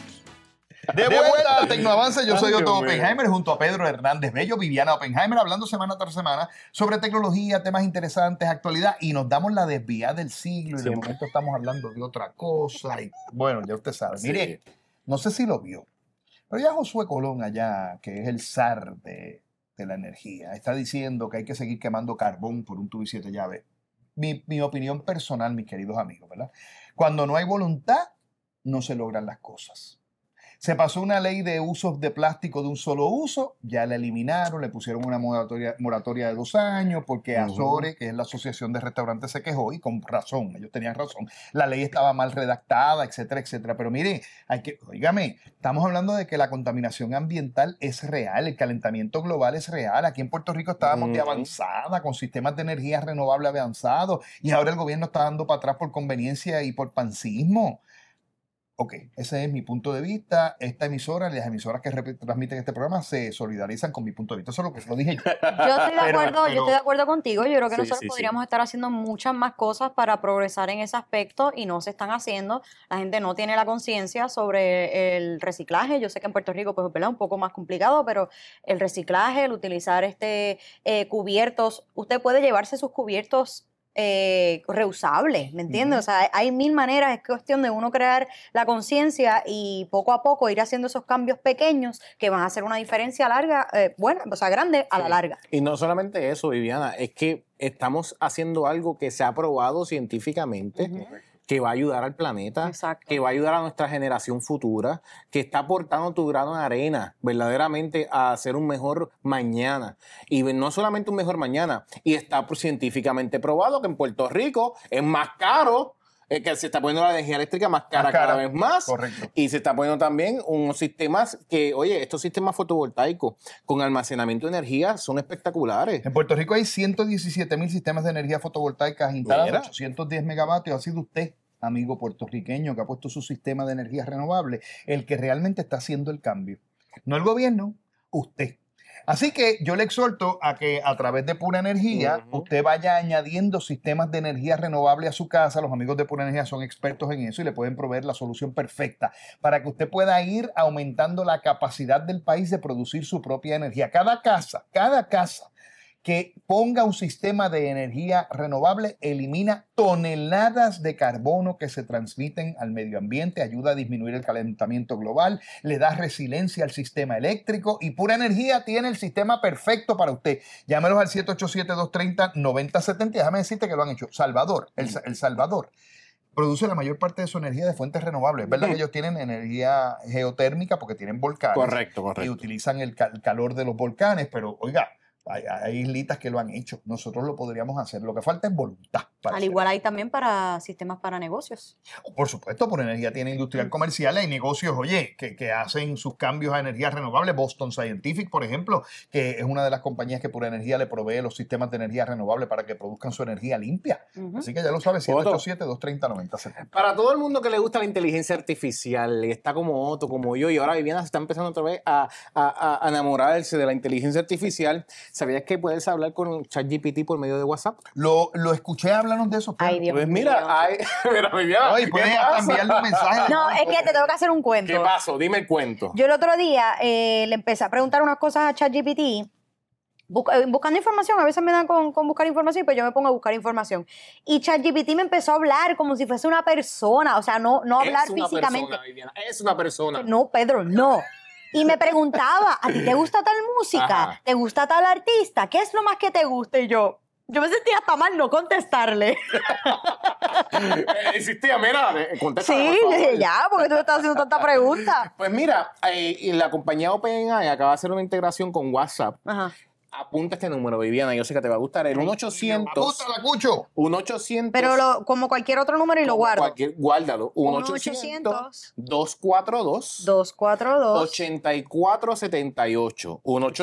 De vuelta a Tecnoavance, yo soy Ay, Otto Dios mío. Oppenheimer junto a Pedro Hernández Bello, Viviana Oppenheimer, hablando semana tras semana sobre tecnología, temas interesantes, actualidad, y nos damos la desviada del siglo y de Siempre. momento estamos hablando de otra cosa. Y bueno, ya usted sabe. Mire, no sé si lo vio, pero ya Josué Colón allá, que es el zar de la energía, está diciendo que hay que seguir quemando carbón por un tubo y 7 llaves. Mi opinión personal, mis queridos amigos, ¿verdad? Cuando no hay voluntad, no se logran las cosas. Se pasó una ley de usos de plástico de un solo uso, ya la eliminaron, le pusieron una moratoria de 2 años porque Azore, que es la Asociación de Restaurantes, se quejó y con razón, ellos tenían razón. La ley estaba mal redactada, etcétera, etcétera. Pero mire, óigame, estamos hablando de que la contaminación ambiental es real, el calentamiento global es real. Aquí en Puerto Rico estábamos de avanzada, con sistemas de energía renovable avanzados, y ahora el gobierno está dando para atrás por conveniencia y por pancismo. Ok, ese es mi punto de vista. Esta emisora y las emisoras que transmiten este programa se solidarizan con mi punto de vista. Eso es lo que lo dije yo. Yo estoy de acuerdo, yo estoy de acuerdo contigo. Yo creo que Sí, nosotros sí, sí. podríamos estar haciendo muchas más cosas para progresar en ese aspecto y no se están haciendo. La gente no tiene la conciencia sobre el reciclaje. Yo sé que en Puerto Rico pues es un poco más complicado, pero el reciclaje, el utilizar cubiertos, usted puede llevarse sus cubiertos reusables, ¿me entiendes? O sea, hay mil maneras, es cuestión de uno crear la conciencia y poco a poco ir haciendo esos cambios pequeños que van a hacer una diferencia larga, grande a la larga. Y no solamente eso, Viviana, es que estamos haciendo algo que se ha probado científicamente, que va a ayudar al planeta, Exacto. que va a ayudar a nuestra generación futura, que está aportando tu grano de arena verdaderamente a hacer un mejor mañana. Y no solamente un mejor mañana, y está científicamente probado que en Puerto Rico es más caro, que se está poniendo la energía eléctrica más cara cada vez más. Correcto. Y se está poniendo también unos sistemas que, oye, estos sistemas fotovoltaicos con almacenamiento de energía son espectaculares. En Puerto Rico hay 117,000 sistemas de energía fotovoltaica instalados, Mira. 810 megavatios. Ha sido usted, amigo puertorriqueño, que ha puesto su sistema de energía renovable, el que realmente está haciendo el cambio. No el gobierno, usted. Así que yo le exhorto a que a través de Pura Energía usted vaya añadiendo sistemas de energía renovable a su casa. Los amigos de Pura Energía son expertos en eso y le pueden proveer la solución perfecta para que usted pueda ir aumentando la capacidad del país de producir su propia energía. Cada casa que ponga un sistema de energía renovable elimina toneladas de carbono que se transmiten al medio ambiente, ayuda a disminuir el calentamiento global, le da resiliencia al sistema eléctrico y Pura Energía tiene el sistema perfecto para usted. Llámelos al 787-230-9070 y déjame decirte que lo han hecho. Salvador, El Salvador produce la mayor parte de su energía de fuentes renovables. Es verdad que ellos tienen energía geotérmica porque tienen volcanes. Correcto. Y utilizan el calor de los volcanes, pero oiga, hay islitas que lo han hecho. Nosotros lo podríamos hacer. Lo que falta es voluntad. Al igual hay también para sistemas para negocios. Por supuesto, Pura Energía tiene industrial comercial. Hay negocios, oye, que hacen sus cambios a energías renovables. Boston Scientific, por ejemplo, que es una de las compañías que Pura Energía le provee los sistemas de energía renovable para que produzcan su energía limpia. Así que ya lo sabes, 787-230-9070. Para todo el mundo que le gusta la inteligencia artificial, y está como Otto, como yo, y ahora Viviana se está empezando otra vez a enamorarse de la inteligencia artificial, ¿sabías que puedes hablar con ChatGPT por medio de WhatsApp? Lo escuché, háblanos de eso. Ay, Dios Pues mío. mira, Viviana, Ay, puedes enviarle un mensaje. No, es que te tengo que hacer un cuento. ¿qué pasó? Dime el cuento. Yo el otro día le empecé a preguntar unas cosas a ChatGPT, buscando información. A veces me dan con buscar información, pues yo me pongo a buscar información. Y ChatGPT me empezó a hablar como si fuese una persona, o sea, no hablar Es una físicamente. persona, Viviana, es una persona. No, Pedro, no. Y me preguntaba, ¿a ti te gusta tal música? Ajá. ¿Te gusta tal artista? ¿Qué es lo más que te gusta? Y yo me sentía hasta mal no contestarle. Insistía, mira, contesta. Sí, por favor. dije, ya, porque tú me estás haciendo tanta pregunta. Pues mira, y la compañía OpenAI acaba de hacer una integración con WhatsApp. Ajá. Apunta este número, Viviana, yo sé que te va a gustar. El 1-800. ¡Apúntala, Cucho! 1-800. Pero como cualquier otro número y lo guardo. Guárdalo. 1-800. 242. 8478.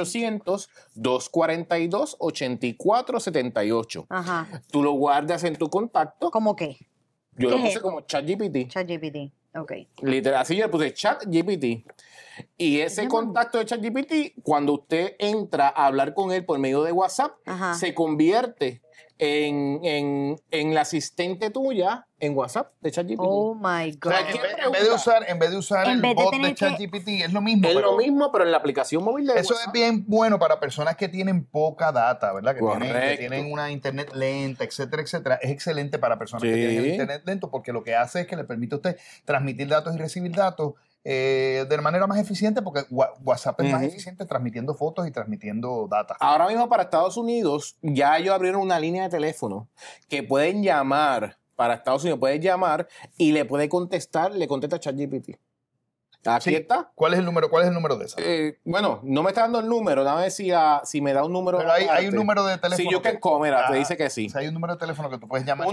1-800-242-8478. Ajá. Tú lo guardas en tu contacto. ¿Cómo qué? Yo lo ¿Qué es puse eso? como ChatGPT. ChatGPT. Ok. Literal, así yo le puse ChatGPT. Y ese contacto de ChatGPT, cuando usted entra a hablar con él por medio de WhatsApp, Ajá. se convierte en la asistente tuya en WhatsApp de ChatGPT. Oh my O God. sea, En vez de usar En el vez de bot tener de que- ChatGPT, es lo mismo. Es pero lo mismo, pero en la aplicación móvil de eso WhatsApp. es bien bueno para personas que tienen poca data, ¿verdad? Que Correcto. tienen una internet lenta, etcétera, etcétera. Es excelente para personas que Sí. tienen el internet lento porque lo que hace es que le permite a usted transmitir datos y recibir datos de manera más eficiente porque WhatsApp es más Ujú. eficiente transmitiendo fotos y transmitiendo data. Ahora mismo para Estados Unidos ya ellos abrieron una línea de teléfono que pueden llamar para Estados Unidos, puedes llamar y le puede contestar, le contesta ChatGPT. Aquí Sí. está. ¿Cuál es el número de esa? Bueno, no me está dando el número, dame ver si me da un número. Pero hay aparte. un número de teléfono. Sí, yo que te dice que sí. O sea, hay un número de teléfono que tú puedes llamar.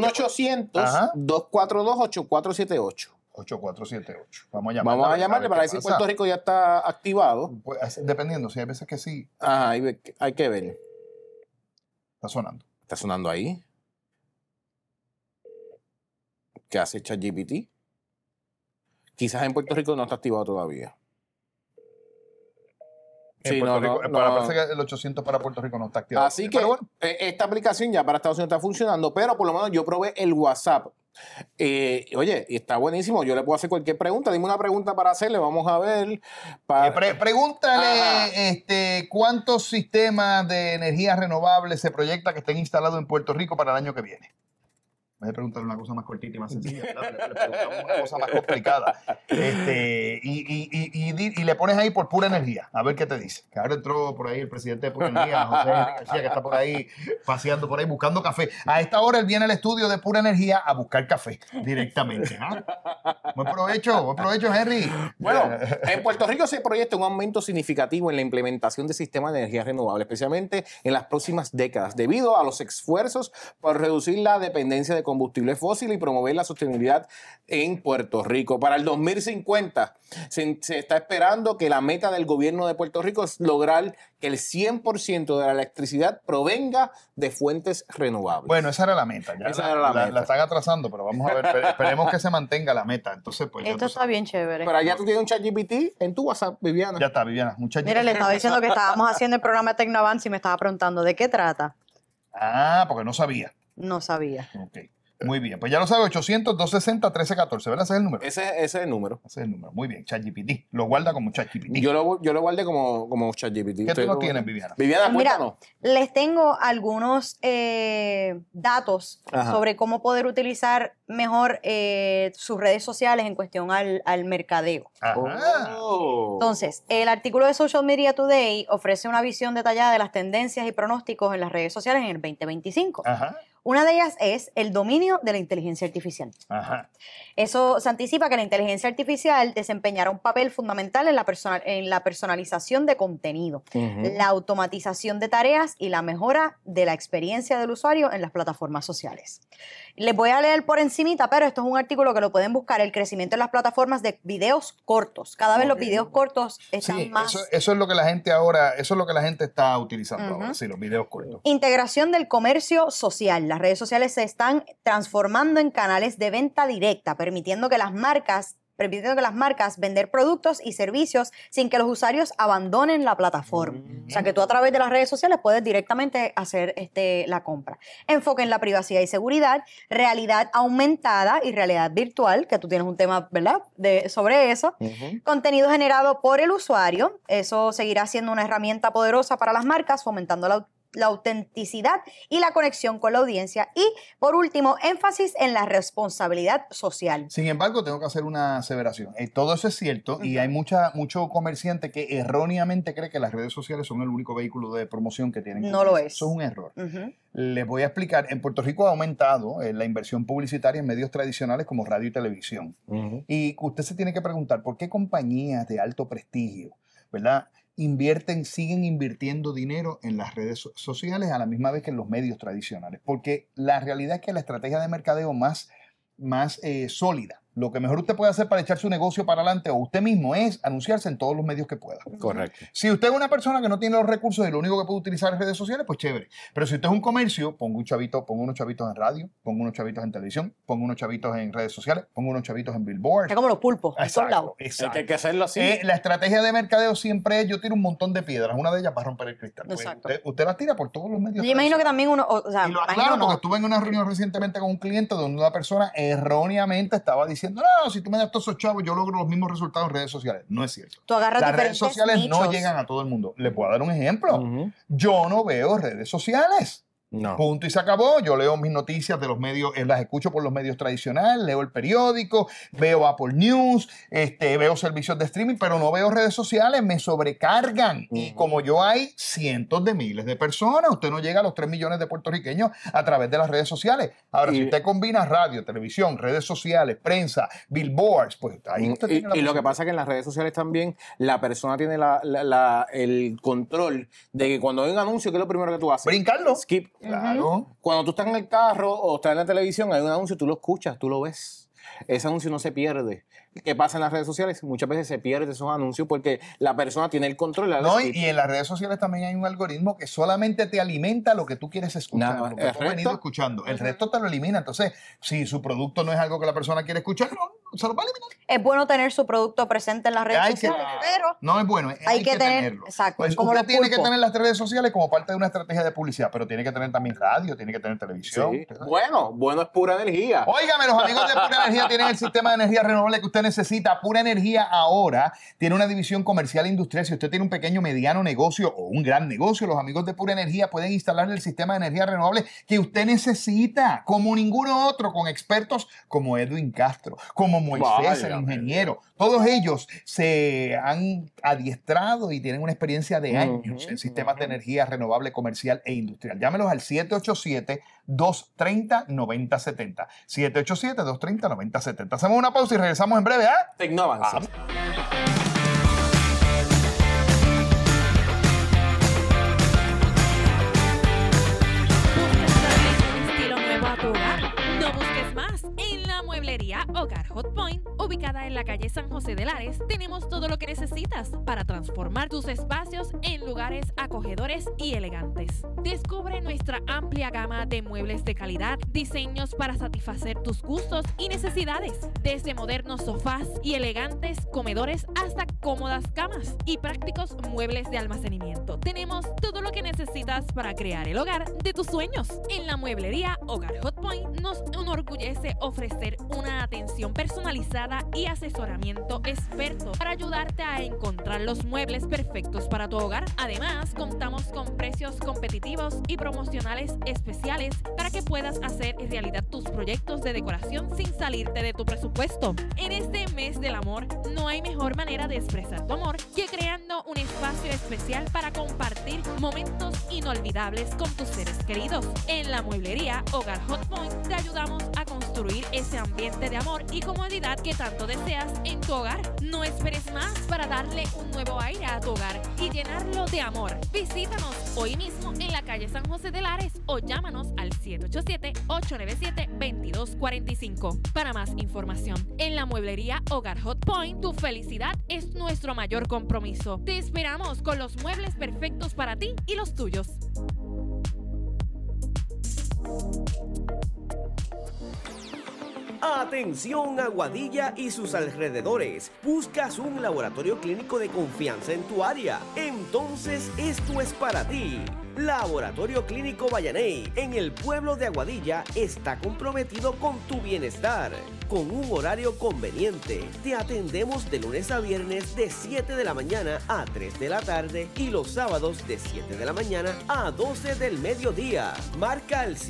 1-800-242-8478. 8478. Vamos a llamarle. Vamos a llamarle para ver si qué Puerto pasa. Rico ya está activado. Pues, dependiendo, si hay veces que sí, Ajá, hay que ver. está sonando. ¿Está sonando ahí? ¿Qué hace ChatGPT? Quizás en Puerto Rico no está activado todavía. En Sí, Puerto no, Rico, no, parece no. que el 800 para Puerto Rico no está activado. Así que Pero bueno, esta aplicación ya para Estados Unidos está funcionando, pero por lo menos yo probé el WhatsApp. Oye, y está buenísimo. Yo le puedo hacer cualquier pregunta. Dime una pregunta para hacerle. Vamos a ver. pregúntale Ajá. cuántos sistemas de energía renovable se proyecta que estén instalados en Puerto Rico para el año que viene. Voy a preguntarle una cosa más cortita y más sencilla. ¿verdad? Le preguntamos una cosa más complicada. Y le pones ahí por pura energía, a ver qué te dice. Que ahora entró por ahí el presidente de Pura Energía, José Enrique García, que está por ahí paseando por ahí buscando café. A esta hora él viene al estudio de Pura Energía a buscar café directamente. Buen provecho, Henry. Bueno, en Puerto Rico se proyecta un aumento significativo en la implementación de sistemas de energía renovable, especialmente en las próximas décadas, debido a los esfuerzos por reducir la dependencia de combustible fósil y promover la sostenibilidad en Puerto Rico. Para el 2050 se está esperando que la meta del gobierno de Puerto Rico es lograr que el 100% de la electricidad provenga de fuentes renovables. Bueno, esa era la meta. Ya Esa era la meta. la están atrasando, pero vamos a ver. Esperemos que se mantenga la meta. Entonces, pues. Esto está bien chévere. Pero allá tú tienes un ChatGPT en tu WhatsApp, Viviana. Ya está, Viviana. Muchas Mira, le estaba diciendo que estábamos haciendo el programa de Tecnoavance y me estaba preguntando de qué trata. Ah, porque no sabía. No sabía. Ok. Muy bien. Pues ya lo sabe, 800-260-1314, ¿verdad? Ese es el número. Ese es el número. Ese es el número. Muy bien. ChatGPT. Lo guarda como ChatGPT. Yo lo guardé como ChatGPT. ¿Qué tú no Ustedes tienes, Viviana? Viviana, Mira, cuéntanos. les tengo algunos datos Ajá. sobre cómo poder utilizar mejor sus redes sociales en cuestión al mercadeo. Ajá. Oh. Entonces, el artículo de Social Media Today ofrece una visión detallada de las tendencias y pronósticos en las redes sociales en el 2025. Ajá. Una de ellas es el dominio de la inteligencia artificial. Ajá. Eso se anticipa que la inteligencia artificial desempeñará un papel fundamental en la personalización de contenido, la automatización de tareas y la mejora de la experiencia del usuario en las plataformas sociales. Les voy a leer por encimita, pero esto es un artículo que lo pueden buscar, el crecimiento en las plataformas de videos cortos. Cada vez los videos cortos están Sí, más... eso es lo que la gente ahora, eso es lo que la gente está utilizando ahora, sí, los videos cortos. Integración del comercio social. Las redes sociales se están transformando en canales de venta directa, permitiendo que las marcas vender productos y servicios sin que los usuarios abandonen la plataforma. O sea, que tú a través de las redes sociales puedes directamente hacer la compra. Enfoque en la privacidad y seguridad, realidad aumentada y realidad virtual, que tú tienes un tema, ¿verdad?, sobre eso. Contenido generado por el usuario. Eso seguirá siendo una herramienta poderosa para las marcas, fomentando la autenticidad y la conexión con la audiencia. Y, por último, énfasis en la responsabilidad social. Sin embargo, tengo que hacer una aseveración. Todo eso es cierto y hay mucho comerciante que erróneamente cree que las redes sociales son el único vehículo de promoción que tienen. No lo es. Eso es un error. Les voy a explicar. En Puerto Rico ha aumentado la inversión publicitaria en medios tradicionales como radio y televisión. Y usted se tiene que preguntar, ¿por qué compañías de alto prestigio, ¿verdad?, siguen invirtiendo dinero en las redes sociales a la misma vez que en los medios tradicionales, porque la realidad es que la estrategia de mercadeo más sólida, lo que mejor usted puede hacer para echar su negocio para adelante o usted mismo es anunciarse en todos los medios que pueda. Correcto. Si usted es una persona que no tiene los recursos y lo único que puede utilizar es redes sociales, pues chévere. Pero si usted es un comercio, ponga unos chavitos en radio, ponga unos chavitos en televisión, ponga unos chavitos en redes sociales, ponga unos chavitos en billboards. Es como los pulpos, en todos lados. Exacto. Hay que hacerlo así. La estrategia de mercadeo siempre es, yo tiro un montón de piedras, una de ellas va a romper el cristal. Pues usted las tira por todos los medios. Yo imagino que también uno, o sea, y lo aclaro porque estuve en una reunión recientemente con un cliente donde una persona erróneamente estaba diciendo, no, si tú me das todos esos chavos, yo logro los mismos resultados en redes sociales. No es cierto. Tú agarras las redes sociales nichos. no llegan a todo el mundo. Les puedo dar un ejemplo. Yo no veo redes sociales. No. Punto y se acabó. Yo leo mis noticias de los medios, las escucho por los medios tradicionales, leo el periódico, veo Apple News, veo servicios de streaming, pero no veo redes sociales, me sobrecargan. Y como yo hay cientos de miles de personas, usted no llega a los 3 millones de puertorriqueños a través de las redes sociales. Ahora, si usted combina radio, televisión, redes sociales, prensa, billboards, pues ahí usted tiene la y lo que pasa es que en las redes sociales también la persona tiene el control de que cuando hay un anuncio, ¿qué es lo primero que tú haces? Brincarlo. Skip. Claro. Cuando tú estás en el carro o estás en la televisión, hay un anuncio, tú lo escuchas, tú lo ves. Ese anuncio no se pierde. ¿Qué pasa en las redes sociales? Muchas veces se pierden esos anuncios porque la persona tiene el control. Y en las redes sociales también hay un algoritmo que solamente te alimenta lo que tú quieres escuchar, lo que tú has venido escuchando. El resto te lo elimina. Entonces, si su producto no es algo que la persona quiere escuchar, no, se lo va a eliminar. Es bueno tener su producto presente en las redes sociales, pero no es bueno, hay que tenerlo. Exacto. Pues como usted tiene que tener las redes sociales como parte de una estrategia de publicidad, pero tiene que tener también radio, tiene que tener televisión. Sí. Bueno es pura energía. Óigame, los amigos de Pura Energía tienen el sistema de energía renovable que usted necesita. Pura Energía ahora tiene una división comercial e industrial. Si usted tiene un pequeño, mediano negocio o un gran negocio, los amigos de Pura Energía pueden instalarle el sistema de energía renovable que usted necesita, como ninguno otro, con expertos como Edwin Castro, como Moisés, el ingeniero. Todos ellos se han adiestrado y tienen una experiencia de años en sistemas de energía renovable comercial e industrial. Llámelos al 787-230-9070. 787-230-9070. Hacemos una pausa y regresamos en breve. Tecnovance. No busques más. En la mueblería Hogar Hot Point, ubicada en la calle San José de Lares, tenemos todo lo que necesitas para transformar tus espacios en lugares acogedores y elegantes. Descubre nuestra amplia gama de muebles de calidad, diseños para satisfacer tus gustos y necesidades, desde modernos sofás y elegantes comedores hasta cómodas camas y prácticos muebles de almacenamiento. Tenemos todo lo que necesitas para crear el hogar de tus sueños. En la mueblería Hogar Hot Point nos enorgullece ofrecer una atención personalizada y asesoramiento experto para ayudarte a encontrar los muebles perfectos para tu hogar. Además, contamos con precios competitivos y promocionales especiales para que puedas hacer realidad tus proyectos de decoración sin salirte de tu presupuesto. En este mes del amor, no hay mejor manera de expresar tu amor que creando un espacio especial para compartir momentos inolvidables con tus seres queridos. En la mueblería Hogar Hot Point te ayudamos a construir ese ambiente de amor y comodidad que tanto deseas en tu hogar. No esperes más para darle un nuevo aire a tu hogar y llenarlo de amor. Visítanos hoy mismo en la calle San José de Lares o llámanos al 787-897-2245. Para más información, en la mueblería Hogar Hot Point, tu felicidad es nuestro mayor compromiso. Te esperamos con los muebles perfectos para ti y los tuyos. Atención Aguadilla y sus alrededores. ¿Buscas un laboratorio clínico de confianza en tu área? Entonces esto es para ti. Laboratorio Clínico Vallaney en el pueblo de Aguadilla está comprometido con tu bienestar. Con un horario conveniente, te atendemos de lunes a viernes de 7 de la mañana a 3 de la tarde y los sábados de 7 de la mañana a 12 del mediodía. Marca el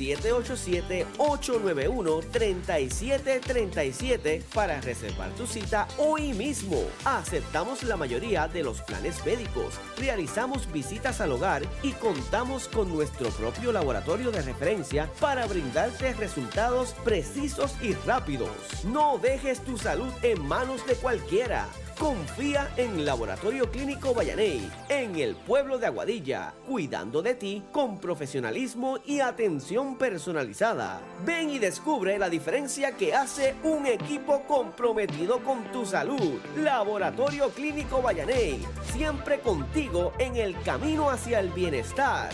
787-891-3737 para reservar tu cita hoy mismo. Aceptamos la mayoría de los planes médicos, realizamos visitas al hogar y contamos con nuestro propio laboratorio de referencia para brindarte resultados precisos y rápidos. No dejes tu salud en manos de cualquiera. Confía en Laboratorio Clínico Vallaney, en el pueblo de Aguadilla, cuidando de ti con profesionalismo y atención personalizada. Ven y descubre la diferencia que hace un equipo comprometido con tu salud. Laboratorio Clínico Vallaney, siempre contigo en el camino hacia el bienestar.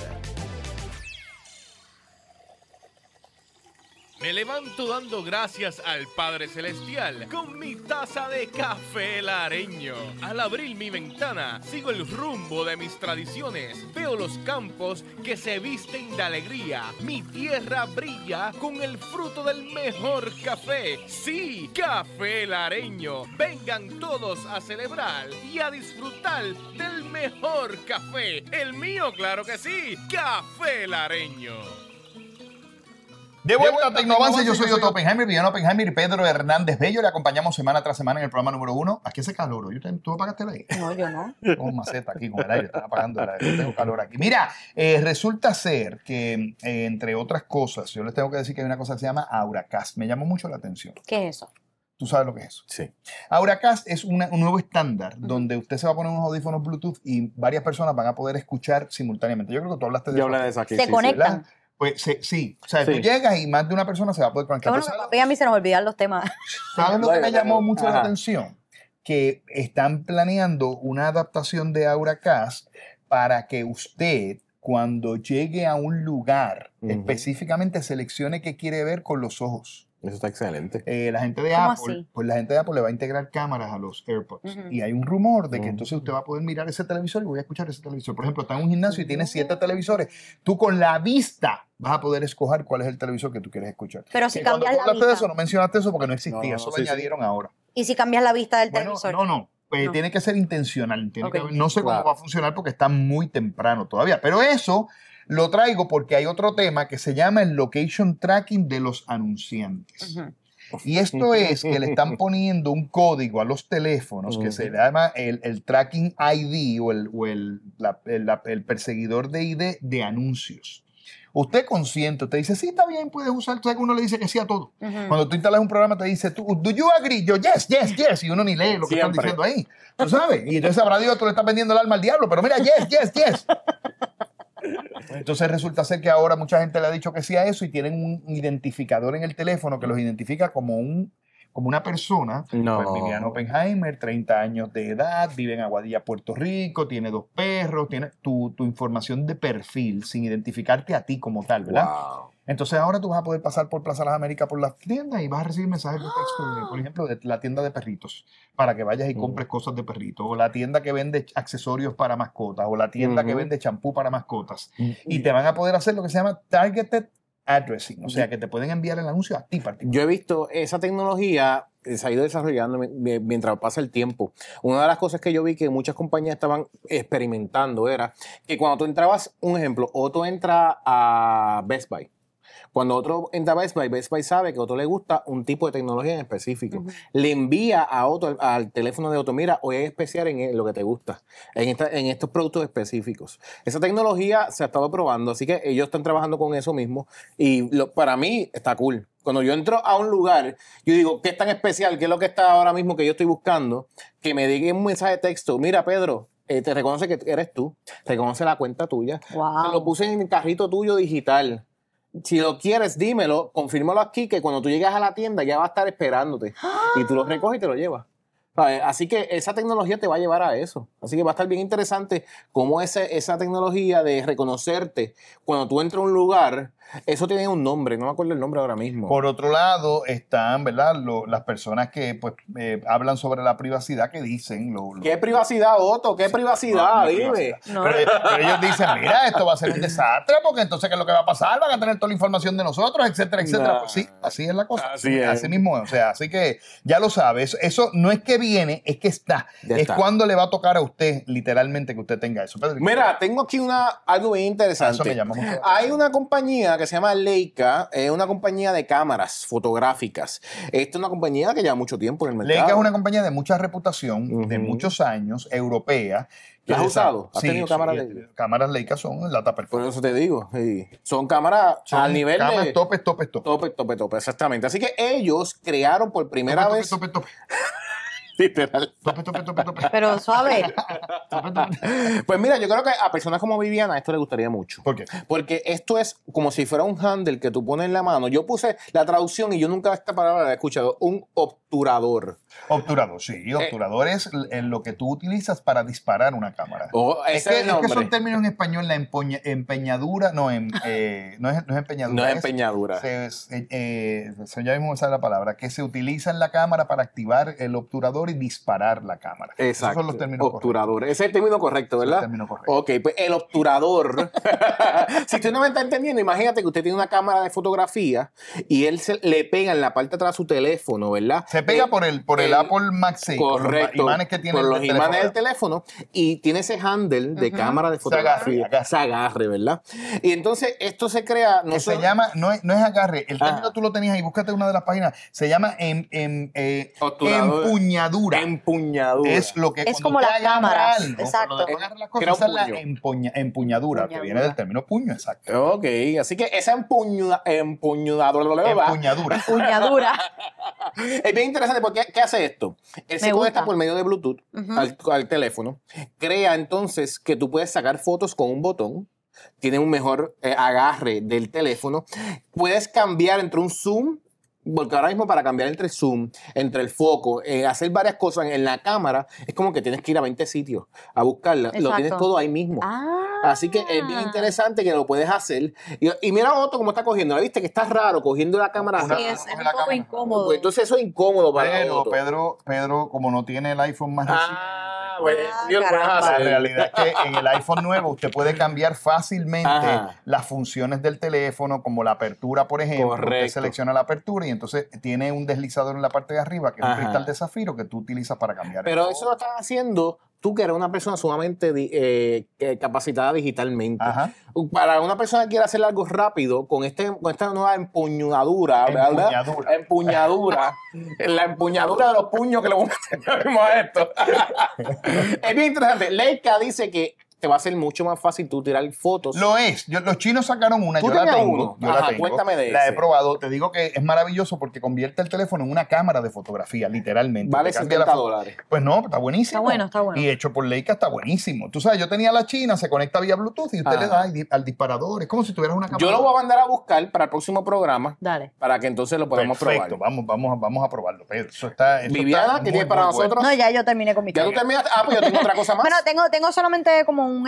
Me levanto dando gracias al Padre Celestial con mi taza de café lareño. Al abrir mi ventana, sigo el rumbo de mis tradiciones. Veo los campos que se visten de alegría. Mi tierra brilla con el fruto del mejor café. Sí, café lareño. Vengan todos a celebrar y a disfrutar del mejor café. El mío, claro que sí, café lareño. De vuelta a Tecnoavance, yo soy Otto Oppenheimer, Villano Oppenheimer y Pedro Hernández Bello. Le acompañamos semana tras semana en el programa número 1. Aquí hace calor. ¿Tú apagaste la aire? No, yo no. Con maceta aquí, con el aire. Están apagando el aire. Yo tengo calor aquí. Mira, resulta ser que, entre otras cosas, yo les tengo que decir que hay una cosa que se llama Auracast. Me llamó mucho la atención. ¿Qué es eso? ¿Tú sabes lo que es eso? Sí. Auracast es un nuevo estándar donde usted se va a poner unos audífonos Bluetooth y varias personas van a poder escuchar simultáneamente. Yo creo que tú hablaste de Yo eso. hablé de eso aquí. Se conectan. ¿Verdad? Pues sí, o sea, tú llegas y más de una persona se va a poder conectar. Bueno, papi, a mí se nos olvidan los temas. ¿Sabes lo que me llamó mucho la atención? Que están planeando una adaptación de Auracast para que usted, cuando llegue a un lugar, específicamente seleccione qué quiere ver con los ojos. Eso está excelente. La gente de ¿Cómo Apple, así? pues la gente de Apple le va a integrar cámaras a los AirPods. Y hay un rumor de que entonces usted va a poder mirar ese televisor y voy a escuchar ese televisor. Por ejemplo, está en un gimnasio y tiene 7 televisores. Tú con la vista vas a poder escoger cuál es el televisor que tú quieres escuchar. Pero si Que cuando cambias tú la hablaste de vista. eso, no mencionaste eso porque no existía. No, eso lo sí, sí. añadieron ahora. ¿Y si cambias la vista del Bueno, televisor? no. No. Tiene que ser intencional. Tiene Ok. que haber- no sé cómo Claro. va a funcionar porque está muy temprano todavía. Pero eso lo traigo porque hay otro tema que se llama el location tracking de los anunciantes. Ujú. Y esto es que le están poniendo un código a los teléfonos que se llama el tracking ID o el perseguidor de ID de anuncios. Usted consciente, usted dice, sí, está bien, puedes usar. Entonces uno le dice que sí a todo. Cuando tú instalas un programa te dice, ¿do you agree? Yo, yes. Y uno ni lee lo que están Siempre. diciendo ahí. ¿Tú sabes? Y entonces sabrá Dios, tú le estás vendiendo el alma al diablo. Pero mira, yes. Entonces resulta ser que ahora mucha gente le ha dicho que sí a eso y tienen un identificador en el teléfono que los identifica como una persona. No. Pues Vivian Oppenheimer, 30 años de edad, vive en Aguadilla, Puerto Rico, tiene 2 perros, tiene tu información de perfil sin identificarte a ti como tal, ¿verdad? Wow. Entonces ahora tú vas a poder pasar por Plaza Las Américas por las tiendas y vas a recibir mensajes de texto, por ejemplo, de la tienda de perritos, para que vayas y compres cosas de perritos, o la tienda que vende accesorios para mascotas, o la tienda que vende champú para mascotas. Y te van a poder hacer lo que se llama targeted addressing, o sea, que te pueden enviar el anuncio a ti particular. Yo he visto esa tecnología se ha ido desarrollando mientras pasa el tiempo. Una de las cosas que yo vi que muchas compañías estaban experimentando era que cuando tú entrabas, un ejemplo, Otto entra a Best Buy. Cuando otro entra a Best Buy sabe que a Otto le gusta un tipo de tecnología en específico. Le envía a Otto, al teléfono de Otto, mira, hoy es especial en lo que te gusta, en estos productos específicos. Esa tecnología se ha estado probando, así que ellos están trabajando con eso mismo y para mí está cool. Cuando yo entro a un lugar, yo digo, ¿qué es tan especial? ¿Qué es lo que está ahora mismo que yo estoy buscando? Que me diga un mensaje de texto, mira, Pedro, te reconoce que eres tú, te reconoce la cuenta tuya. Wow. Te lo puse en el carrito tuyo digital. Si lo quieres, dímelo, confírmalo aquí, que cuando tú llegas a la tienda ya va a estar esperándote. Y tú lo recoges y te lo llevas. ¿Sabes? Así que esa tecnología te va a llevar a eso. Así que va a estar bien interesante cómo esa tecnología de reconocerte cuando tú entras a un lugar, eso tiene un nombre, no me acuerdo el nombre ahora mismo. Por otro lado están, ¿verdad? Las personas que pues, hablan sobre la privacidad que dicen... ¿Qué privacidad, Otto? ¿Qué privacidad? Dime. No. Pero ellos dicen, mira, esto va a ser un desastre porque entonces ¿qué es lo que va a pasar? Van a tener toda la información de nosotros, etcétera. No. Pues sí, así es la cosa. Así es. Así mismo es. O sea, así que ya lo sabes. Eso no es que viene, es que está. Ya es está. cuando le va a tocar a usted, literalmente, que usted tenga eso. Pedro, Mira, tengo aquí algo bien interesante. Eso me llama mucho la Hay atención. una compañía que se llama Leica, es una compañía de cámaras fotográficas. Esta es una compañía que lleva mucho tiempo en el mercado. Leica es una compañía de mucha reputación, de muchos años, europea. ¿La has usado? ¿Has Sí, tenido cámaras Leica? cámaras Leica son la tapa Por eso te digo, sí. Son cámaras al nivel cámaras de... tope. Tope, exactamente. Así que ellos crearon por primera vez... Tope. Literal. Tope. Pero suave. Pues mira, yo creo que a personas como Viviana esto le gustaría mucho. ¿Por qué? Porque esto es como si fuera un handle que tú pones en la mano. Yo puse la traducción y yo nunca esta palabra la he escuchado. Un obturador. Obturador, sí. Obturador es lo que tú utilizas para disparar una cámara. Es que son términos en español, la empeñadura, no es empeñadura. No es empeñadura. Ya mismo usar la palabra, que se utiliza en la cámara para activar el obturador y disparar la cámara. Exacto. Esos son los términos obturador. correctos. Ese es el término correcto, ¿verdad? Es el término correcto. Ok, pues el obturador. Si usted no me está entendiendo, imagínate que usted tiene una cámara de fotografía y él le pega en la parte de atrás su teléfono, ¿verdad? Se pega por el Apple MagSafe, correcto, por los imanes que tiene por el los teléfono. imanes del teléfono y tiene ese handle de cámara de fotografía. Se agarre, ¿verdad? Y entonces esto se crea... Se llama, no es agarre, el término tú lo tenías ahí, búscate una de las páginas, se llama empuñadura. Empuñadura. Es lo que es como las cámaras. Exacto. Cuando agarras las cosas, esa es la empuñadura, que viene del término puño, exacto. Ok, así que esa empuñadura. Empuñadura. Es bien interesante porque ¿qué hace esto? Él se conecta por medio de Bluetooth al teléfono, crea entonces que tú puedes sacar fotos con un botón, tiene un mejor agarre del teléfono, puedes cambiar entre un zoom, porque ahora mismo para cambiar entre zoom, entre el foco, hacer varias cosas en la cámara, es como que tienes que ir a 20 sitios a buscarla. Exacto. Lo tienes todo ahí mismo. Así que es bien interesante que lo puedes hacer. Y mira Otto cómo está cogiendo. ¿Viste que está raro cogiendo la cámara? Sí, es un poco incómodo. Pues entonces eso es incómodo para Otto. Pedro, como no tiene el iPhone más reciente, la realidad es que en el iPhone nuevo usted puede cambiar fácilmente las funciones del teléfono, como la apertura, por ejemplo. Correcto. Usted selecciona la apertura y entonces tiene un deslizador en la parte de arriba, que es un cristal de zafiro que tú utilizas para cambiar. Pero eso lo estás haciendo tú, que eres una persona sumamente capacitada digitalmente. Para una persona que quiera hacer algo rápido, con esta nueva empuñadura, ¿verdad? Empuñadura. La empuñadura de los puños que le vamos a esto. Es bien interesante. Leica dice que te va a ser mucho más fácil tú tirar fotos. Lo es. Los chinos sacaron una. ¿Tú yo la tengo. uno? Yo la tengo. Cuéntame de La ese. he probado. Te digo que es maravilloso porque convierte el teléfono en una cámara de fotografía, literalmente. Vale $70. Pues no, está buenísimo. Está bueno. Y hecho por Leica está buenísimo. Tú sabes, yo tenía la China, se conecta vía Bluetooth y usted le da al disparador. Es como si tuvieras una cámara. Yo lo voy a mandar a buscar para el próximo programa. Dale. Para que entonces lo podamos probar. Vamos a probarlo, Pedro. Eso está Viviana, ¿qué tienes para nosotros? No, ya yo terminé con mi ¿Ya tú terminaste? Pues yo tengo otra cosa más. Bueno, tengo solamente como un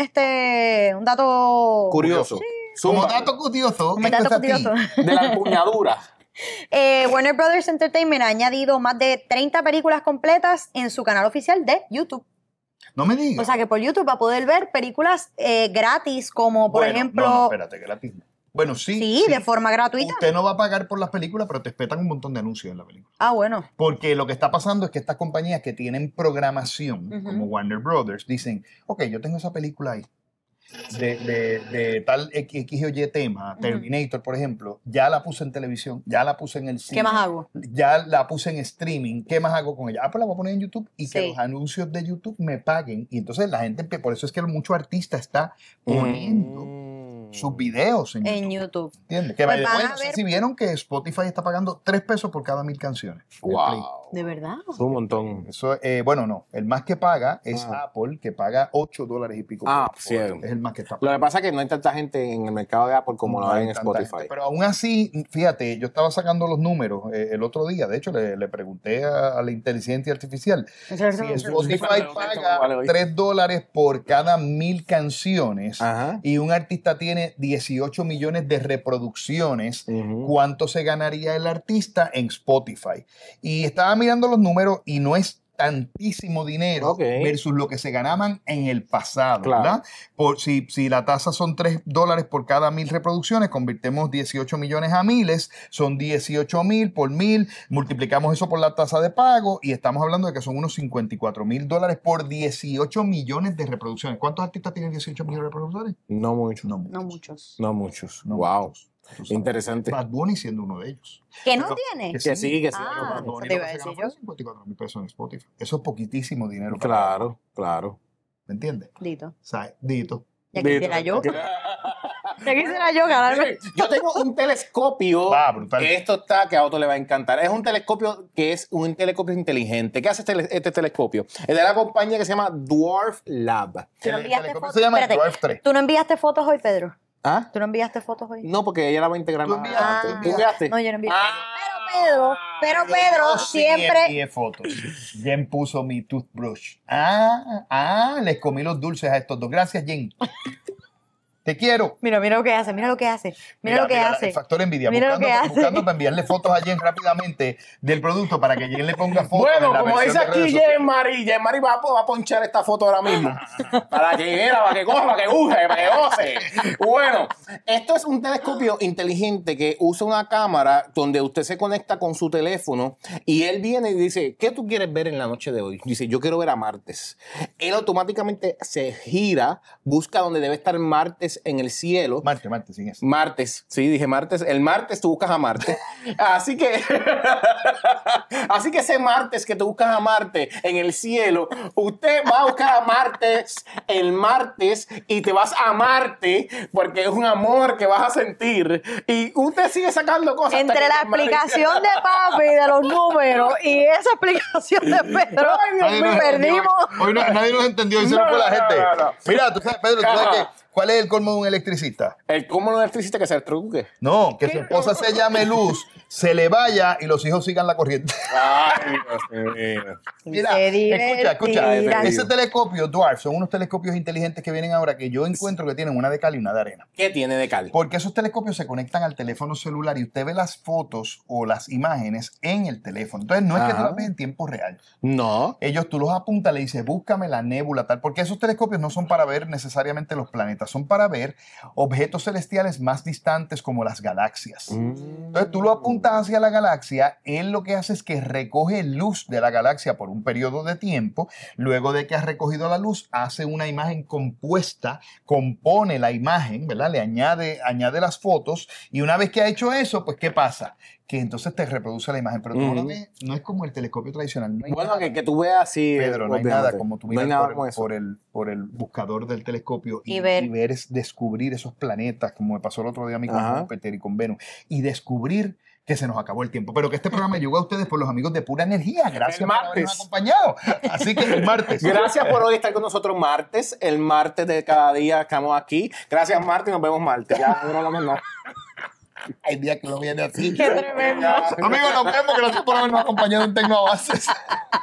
dato curioso. Sí. Como dato curioso. De la empuñadura. Warner Brothers Entertainment ha añadido más de 30 películas completas en su canal oficial de YouTube. No me digas. O sea que por YouTube va a poder ver películas gratis, como por ejemplo... No, espérate, gratis. Bueno, sí. de forma gratuita. Usted no va a pagar por las películas, pero te espetan un montón de anuncios en la película. Bueno. Porque lo que está pasando es que estas compañías que tienen programación, como Warner Brothers, dicen, ok, yo tengo esa película ahí, de tal X o Y tema, Terminator, por ejemplo, ya la puse en televisión, ya la puse en el cine. ¿Qué más hago? Ya la puse en streaming, ¿qué más hago con ella? Pues la voy a poner en YouTube y que los anuncios de YouTube me paguen. Y entonces la gente, por eso es que mucho artista está poniendo sus videos en YouTube. ¿Entiendes? Que pues no sé si vieron que Spotify está pagando $3 por cada 1000 canciones. Wow. ¿De verdad? Es un montón. Eso, bueno, no. El más que paga es Apple, que paga $8 y pico. Sí. Es el más que está pagando. Lo que pasa es que no hay tanta gente en el mercado de Apple como lo hay en Spotify. Gente. Pero aún así, fíjate, yo estaba sacando los números el otro día. De hecho, le pregunté a la inteligencia artificial si Spotify paga $3 por cada 1000 canciones y un artista tiene 18 millones de reproducciones, ¿cuánto se ganaría el artista en Spotify? Y estaba mirando los números y no es tantísimo dinero versus lo que se ganaban en el pasado, ¿verdad? Si la tasa son $3 por cada 1000 reproducciones, convertimos 18 millones a miles, son 18,000 por 1000, multiplicamos eso por la tasa de pago y estamos hablando de que son unos $54,000 por 18 millones de reproducciones. ¿Cuántos artistas tienen 18 millones de reproducciones? No muchos. No muchos. Wow. Interesante. Bad Bunny siendo uno de ellos. ¿Que no tiene? Que sí. Bad Bunny te iba a decir yo. $54,000 en Spotify. Eso es poquitísimo dinero. Claro. ¿Me entiendes? Dito. O sea, Dito. Ya quisiera yo. Ya quisiera yo ganarme. Yo tengo un telescopio. Brutal. Que esto está, que a Otto le va a encantar. Es un telescopio que es un telescopio inteligente. ¿Qué hace este telescopio? Es de la compañía que se llama Dwarf Lab. ¿Tú no El enviaste telescopio fotos? se llama Espérate, Dwarf 3. ¿tú no enviaste fotos hoy, Pedro? ¿Ah? ¿Tú no enviaste fotos hoy? No, porque ella la va a integrar ¿Tú más enviaste? adelante. ¿Tú enviaste? No, yo no envié. Ah. Pero Pedro Yo sí siempre... envié fotos. Jen puso mi toothbrush. Les comí los dulces a estos dos. Gracias, Jen. Te quiero. Mira lo que hace, mira lo que hace. Mira lo que hace. El factor envidia. Mira lo que hace. Buscando para enviarle fotos a Jen rápidamente del producto para que Jen le ponga fotos. Bueno, en la como versión dice de redes aquí sociales. Jen Mari va a ponchar esta foto ahora mismo. para que corra, para que uje, para que goce. Bueno, esto es un telescopio inteligente que usa una cámara donde usted se conecta con su teléfono y él viene y dice, ¿qué tú quieres ver en la noche de hoy? Dice, yo quiero ver a Martes. Él automáticamente se gira, busca donde debe estar Martes en el cielo. Martes, sin eso. Martes, sí, dije martes. El martes tú buscas a Marte. Así que ese martes que tú buscas a Marte en el cielo, usted va a buscar a Martes el martes y te vas a Marte porque es un amor que vas a sentir. Y usted sigue sacando cosas. Entre la explicación de papi de los números y esa explicación de Pedro, me perdimos. Hoy nadie nos entendió y se nos fue la gente. No. Mira, tú sabes, Pedro, ¿tú sabes cuál es el colmo de un electricista? El cómo no electricista que se electrocute. No, que su esposa se llame Luz, se le vaya y los hijos sigan la corriente. Ay, Dios mío. Mira, escucha. Ese telescopio, Dwarf, son unos telescopios inteligentes que vienen ahora que yo encuentro que tienen una de cal y una de arena. ¿Qué tiene de cal? Porque esos telescopios se conectan al teléfono celular y usted ve las fotos o las imágenes en el teléfono. Entonces, no es que tú las ves en tiempo real. No. Tú los apuntas, le dices, búscame la nébula, tal. Porque esos telescopios no son para ver necesariamente los planetas, son para ver objetos celestiales más distantes como las galaxias. Entonces, tú lo apuntas hacia la galaxia, él lo que hace es que recoge luz de la galaxia por un periodo de tiempo. Luego de que has recogido la luz, hace una imagen compuesta, compone la imagen, ¿verdad? Le añade las fotos y una vez que ha hecho eso, pues ¿qué pasa? Que entonces te reproduce la imagen, pero tú no lo ves, no es como el telescopio tradicional. No hay Bueno, nada. que tú veas así. Pedro, no hay obviamente. nada como tú No hay mirar nada como eso. por el buscador del telescopio Y ver. descubrir esos planetas, como me pasó el otro día a mí con Ajá. Júpiter y con Venus, y descubrir que se nos acabó el tiempo, pero que este programa llegó a ustedes por los amigos de Pura Energía. Gracias El por martes. habernos acompañado. Así que el martes. Gracias por hoy estar con nosotros martes, el martes de cada día estamos aquí. Gracias, martes, nos vemos martes. Ya no hablamos nada. Hay días que lo viene así. Qué tremendo. Amigos, nos vemos. Gracias por habernos acompañado en Tecnoavances.